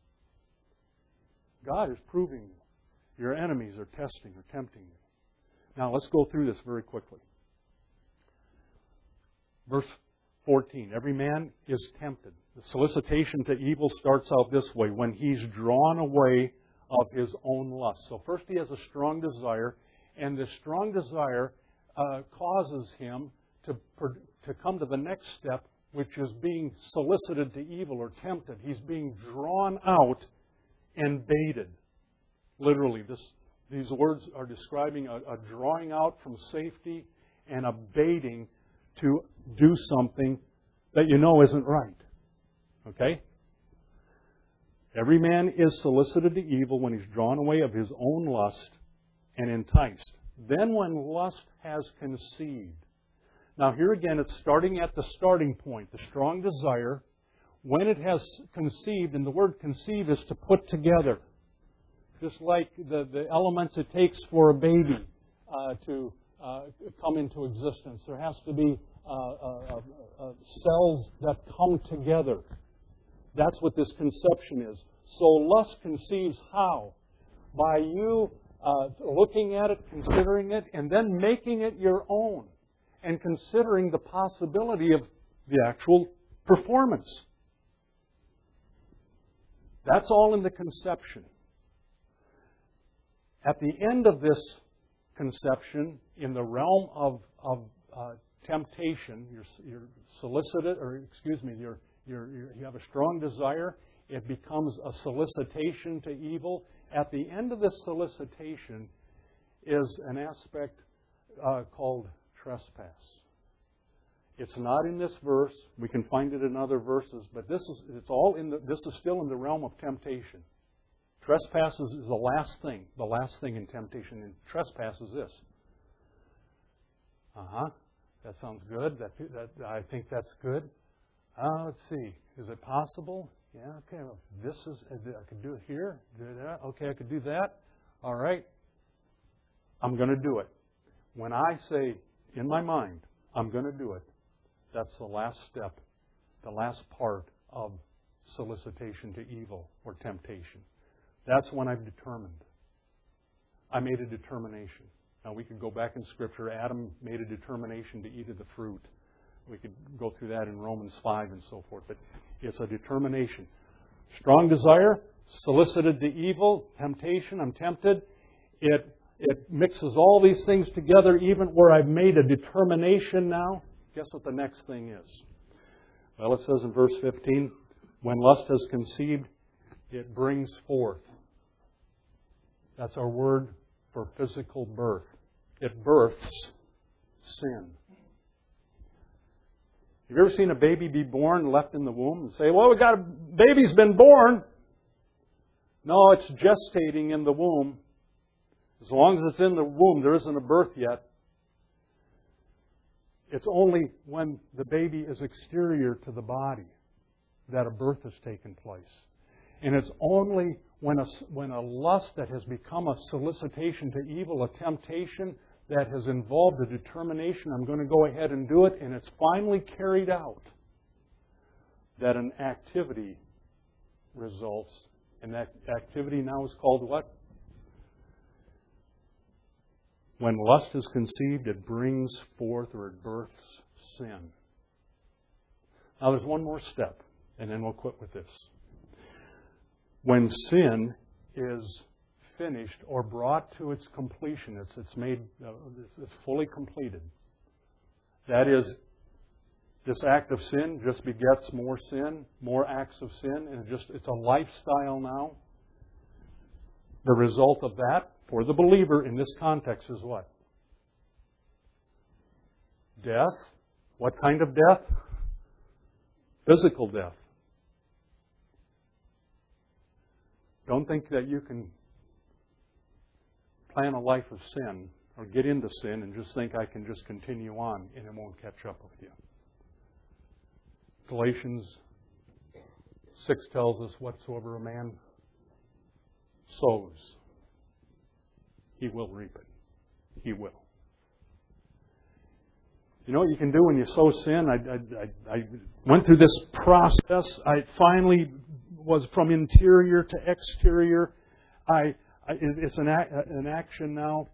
S1: God is proving you. Your enemies are testing or tempting you. Now let's go through this very quickly. Verse 14. Every man is tempted. The solicitation to evil starts out this way: when he's drawn away of his own lust. So first he has a strong desire, and this strong desire causes him to come to the next step, which is being solicited to evil or tempted. He's being drawn out and baited. Literally, these words are describing a drawing out from safety and a baiting to do something that you know isn't right. Okay? Every man is solicited to evil when he's drawn away of his own lust and enticed. Then when lust has conceived. Now here again, it's starting at the starting point, the strong desire. When it has conceived, and the word conceive is to put together. Just like the elements it takes for a baby to come into existence. There has to be cells that come together. That's what this conception is. So lust conceives how? By you looking at it, considering it, and then making it your own. And considering the possibility of the actual performance. That's all in the conception. At the end of this conception, in the realm of temptation, you're solicited, or excuse me, you have a strong desire. It becomes a solicitation to evil. At the end of this solicitation is an aspect called trespass. It's not in this verse. We can find it in other verses, but this is still in the realm of temptation. Trespass is the last thing in temptation. And trespass is this. That sounds good. I think that's good. Let's see. Is it possible? Yeah. Okay. Well, I could do it here. Do that. Okay. I could do that. All right. I'm going to do it. When I say in my mind, I'm going to do it, that's the last step, the last part of solicitation to evil or temptation. That's when I've determined. I made a determination. Now we could go back in Scripture. Adam made a determination to eat of the fruit. We could go through that in Romans 5 and so forth. But it's a determination. Strong desire, solicited to evil, temptation, I'm tempted. It mixes all these things together, even where I've made a determination now. Guess what the next thing is? Well, it says in verse 15, when lust has conceived, it brings forth. That's our word for physical birth. It births sin. Have you ever seen a baby be born, left in the womb, and say, well, baby's been born. No, it's gestating in the womb. As long as it's in the womb, there isn't a birth yet. It's only when the baby is exterior to the body that a birth has taken place. And it's only when a lust that has become a solicitation to evil, a temptation that has involved a determination, I'm going to go ahead and do it, and it's finally carried out, that an activity results. And that activity now is called what? When lust is conceived, it brings forth or it births sin. Now there's one more step, and then we'll quit with this. When sin is finished or brought to its completion, it's fully completed. That is, this act of sin just begets more sin, more acts of sin, and it's a lifestyle now. The result of that, for the believer in this context, is what? Death. What kind of death? Physical death. Don't think that you can plan a life of sin or get into sin and just think I can just continue on and it won't catch up with you. Galatians 6 tells us, whatsoever a man sows, he will reap it. He will. You know what you can do when you sow sin? I went through this process. I finally was from interior to exterior. It's an action now.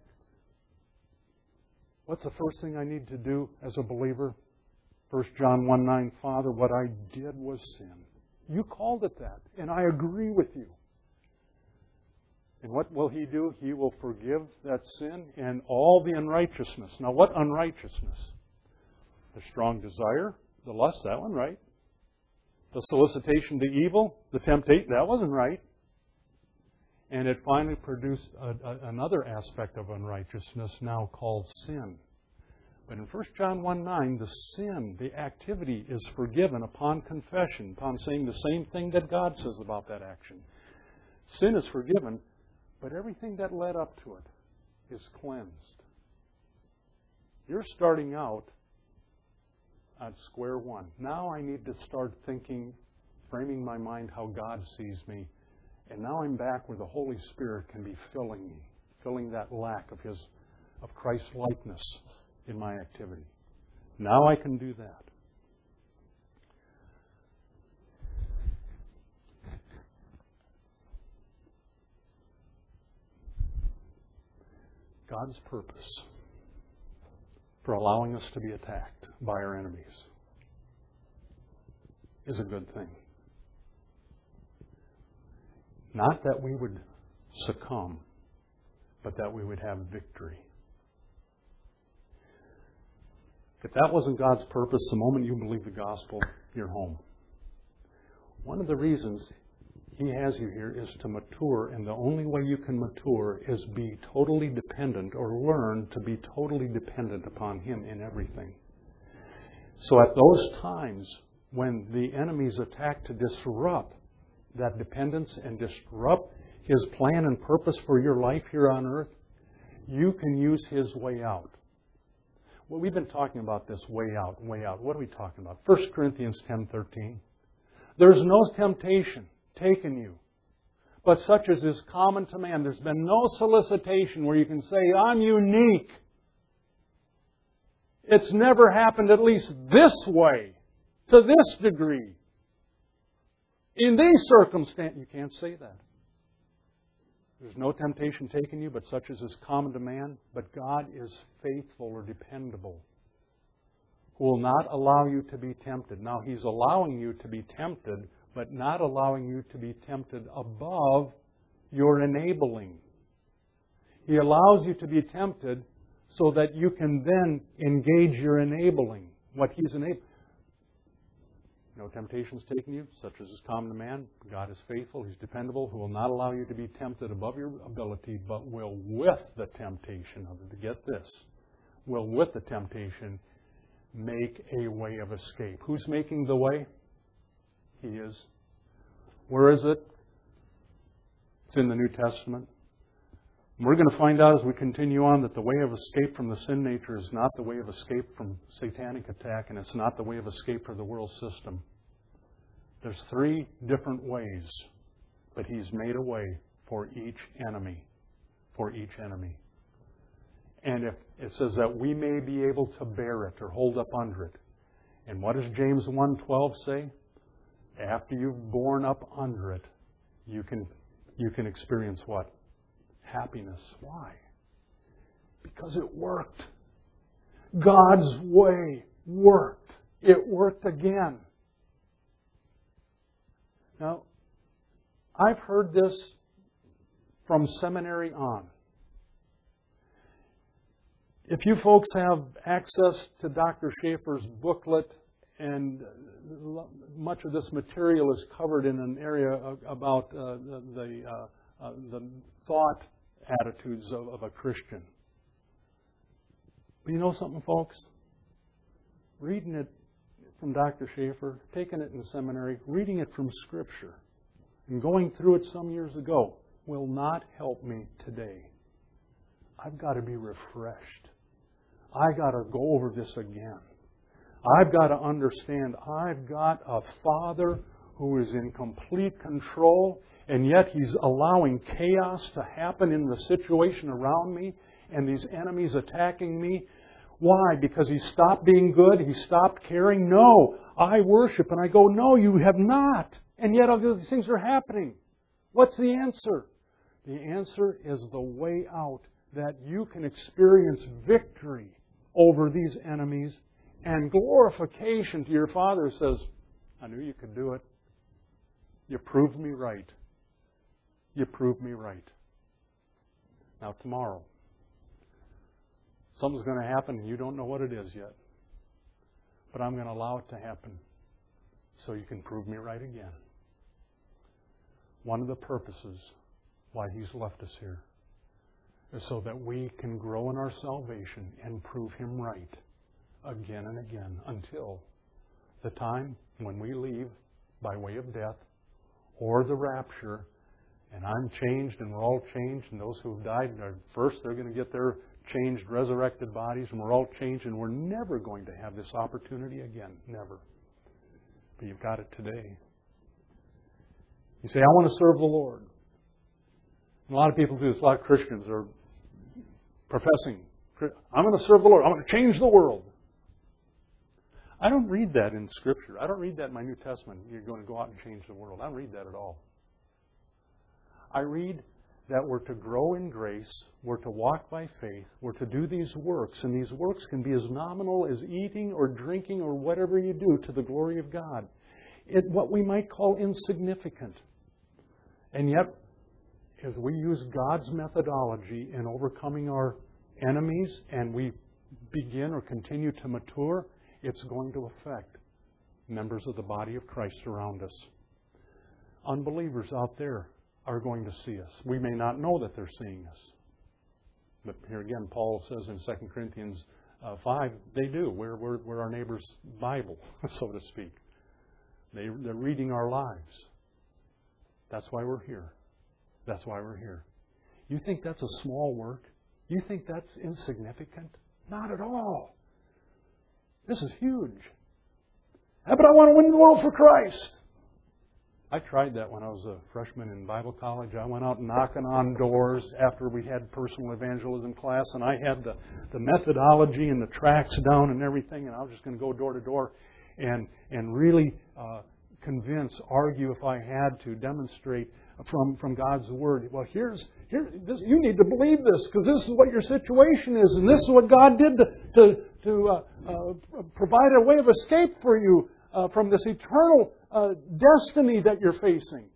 S1: What's the first thing I need to do as a believer? 1 John 1:9, Father, what I did was sin. You called it that, and I agree with you. And what will He do? He will forgive that sin and all the unrighteousness. Now, what unrighteousness? The strong desire, the lust, that one, right? The solicitation to evil, the temptation, that wasn't right. And it finally produced another aspect of unrighteousness now called sin. But in 1 John 1:9, the sin, the activity is forgiven upon confession, upon saying the same thing that God says about that action. Sin is forgiven, but everything that led up to it is cleansed. You're starting out at square one. Now I need to start thinking, framing my mind how God sees me. And now I'm back where the Holy Spirit can be filling me, filling that lack of Christ's likeness in my activity. Now I can do that. God's purpose for allowing us to be attacked by our enemies is a good thing. Not that we would succumb, but that we would have victory. If that wasn't God's purpose, the moment you believe the gospel, you're home. One of the reasons He has you here is to mature, and the only way you can mature is be totally dependent or learn to be totally dependent upon Him in everything. So at those times when the enemies attack to disrupt that dependence and disrupt His plan and purpose for your life here on earth, you can use His way out. Well, we've been talking about this way out, way out. What are we talking about? 1 Corinthians 10:13. There's no temptation taken you, but such as is common to man. There's been no solicitation where you can say, I'm unique. It's never happened at least this way, to this degree. In these circumstances, you can't say that. There's no temptation taken you, but such as is common to man. But God is faithful or dependable, who will not allow you to be tempted. Now, He's allowing you to be tempted, but not allowing you to be tempted above your enabling. He allows you to be tempted so that you can then engage your enabling, what He's enabling. No temptations taken you, such as is common to man. God is faithful, He's dependable, who will not allow you to be tempted above your ability, but will with the temptation, to get this, will with the temptation make a way of escape. Who's making the way? He is. Where is it? It's in the New Testament. And we're going to find out as we continue on that the way of escape from the sin nature is not the way of escape from satanic attack, and it's not the way of escape for the world system. There's 3 different ways, but He's made a way for each enemy. For each enemy. And if it says that we may be able to bear it or hold up under it. And what does James 1:12 say? After you've borne up under it, you can experience what? Happiness. Why? Because it worked. God's way worked. It worked again. Now, I've heard this from seminary on. If you folks have access to Dr. Schaefer's booklet, and much of this material is covered in an area about the thought attitudes of a Christian. But you know something, folks? Reading it from Dr. Schaefer, taking it in seminary, reading it from Scripture, and going through it some years ago will not help me today. I've got to be refreshed. I've got to go over this again. I've got to understand I've got a Father who is in complete control, and yet He's allowing chaos to happen in the situation around me and these enemies attacking me. Why? Because He stopped being good? He stopped caring? No. I worship and I go, no, you have not. And yet all these things are happening. What's the answer? The answer is the way out, that you can experience victory over these enemies and glorification to your Father who says, I knew you could do it. You proved me right. You proved me right. Now tomorrow, something's going to happen and you don't know what it is yet. But I'm going to allow it to happen so you can prove me right again. One of the purposes why He's left us here is so that we can grow in our salvation and prove Him right again and again until the time when we leave by way of death or the rapture, and I'm changed and we're all changed, and those who have died first, they're going to get their changed, resurrected bodies, and we're all changed, and we're never going to have this opportunity again. Never. But you've got it today. You say, I want to serve the Lord. And a lot of people do this. A lot of Christians are professing, I'm going to serve the Lord. I'm going to change the world. I don't read that in Scripture. I don't read that in my New Testament. You're going to go out and change the world. I don't read that at all. I read that we're to grow in grace, we're to walk by faith, we're to do these works, and these works can be as nominal as eating or drinking or whatever you do to the glory of God. What we might call insignificant. And yet, as we use God's methodology in overcoming our enemies and we begin or continue to mature, it's going to affect members of the body of Christ around us. Unbelievers out there are going to see us. We may not know that they're seeing us. But here again, Paul says in 2 Corinthians 5, they do. We're our neighbor's Bible, so to speak. They're reading our lives. That's why we're here. That's why we're here. You think that's a small work? You think that's insignificant? Not at all. This is huge. But I want to win the world for Christ. I tried that when I was a freshman in Bible college. I went out knocking on doors after we had personal evangelism class, and I had the methodology and the tracts down and everything, and I was just going to go door to door and really convince, argue if I had to, demonstrate from God's Word. Well, you need to believe this because this is what your situation is, and this is what God did to provide a way of escape for you from this eternal destiny that you're facing.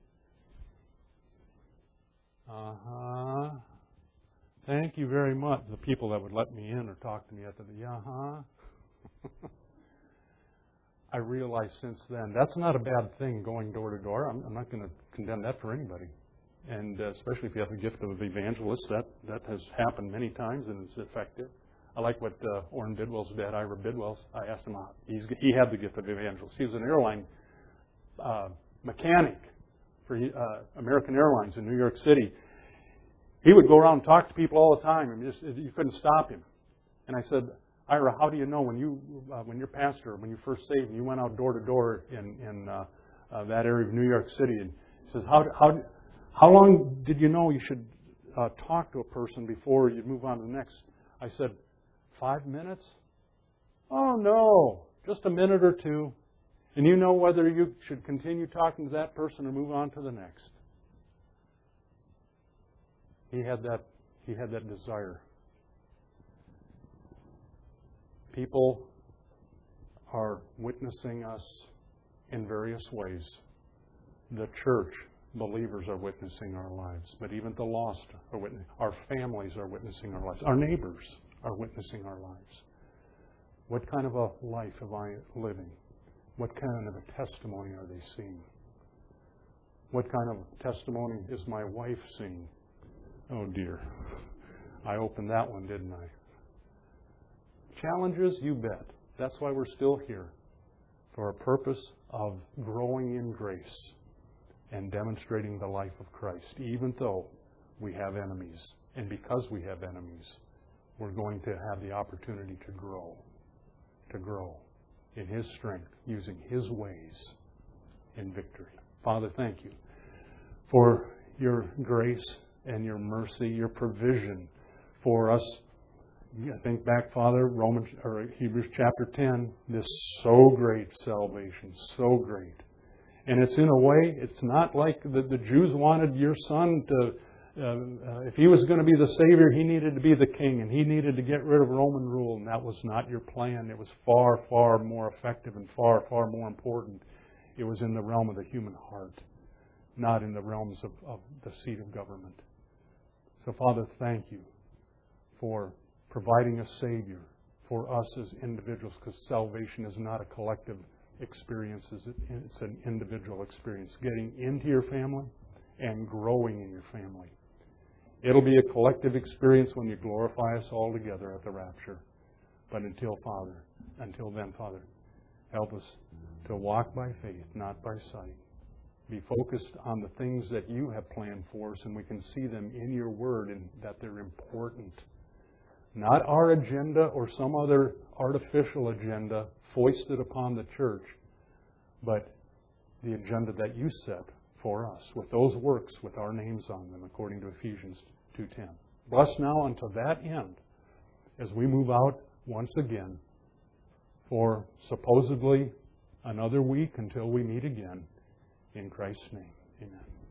S1: Thank you very much. The people that would let me in or talk to me after the I realized since then that's not a bad thing, going door to door. I'm not going to condemn that for anybody. And especially if you have the gift of evangelist, that has happened many times and it's effective. I like what Orrin Bidwell's dad, Ira Bidwell, I asked him out. He had the gift of evangelist. He was an airline mechanic for American Airlines in New York City. He would go around and talk to people all the time, and you couldn't stop him. And I said, Ira, how do you know when your pastor, when you first saved, and you went out door to door in that area of New York City, and he says, how long did you know you should talk to a person before you move on to the next? I said, 5 minutes? Oh, no, just a minute or two. And you know whether you should continue talking to that person or move on to the next. He had that desire. People are witnessing us in various ways. The church, believers, are witnessing our lives. But even the lost are witnessing. Our families are witnessing our lives. Our neighbors are witnessing our lives. What kind of a life am I living? What kind of a testimony are they seeing? What kind of testimony is my wife seeing? Oh dear. I opened that one, didn't I? Challenges, you bet. That's why we're still here. For a purpose of growing in grace and demonstrating the life of Christ, even though we have enemies. And because we have enemies, we're going to have the opportunity to grow in His strength, using His ways in victory. Father, thank you for your grace and your mercy, your provision for us. I think back, Father, Hebrews chapter 10, this so great salvation, so great. And it's in a way, it's not like the Jews wanted your son to, if he was going to be the Savior, he needed to be the king, and he needed to get rid of Roman rule, and that was not your plan. It was far, far more effective and far, far more important. It was in the realm of the human heart, not in the realms of the seat of government. So, Father, thank you for providing a Savior for us as individuals, because salvation is not a collective experience, it's an individual experience. Getting into your family and growing in your family. It'll be a collective experience when you glorify us all together at the rapture. But until then, Father, help us to walk by faith, not by sight. Be focused on the things that you have planned for us, and we can see them in your word and that they're important. Not our agenda or some other artificial agenda foisted upon the church, but the agenda that you set for us, with those works with our names on them, according to Ephesians 2:10. Bless now unto that end as we move out once again for supposedly another week until we meet again. In Christ's name, amen.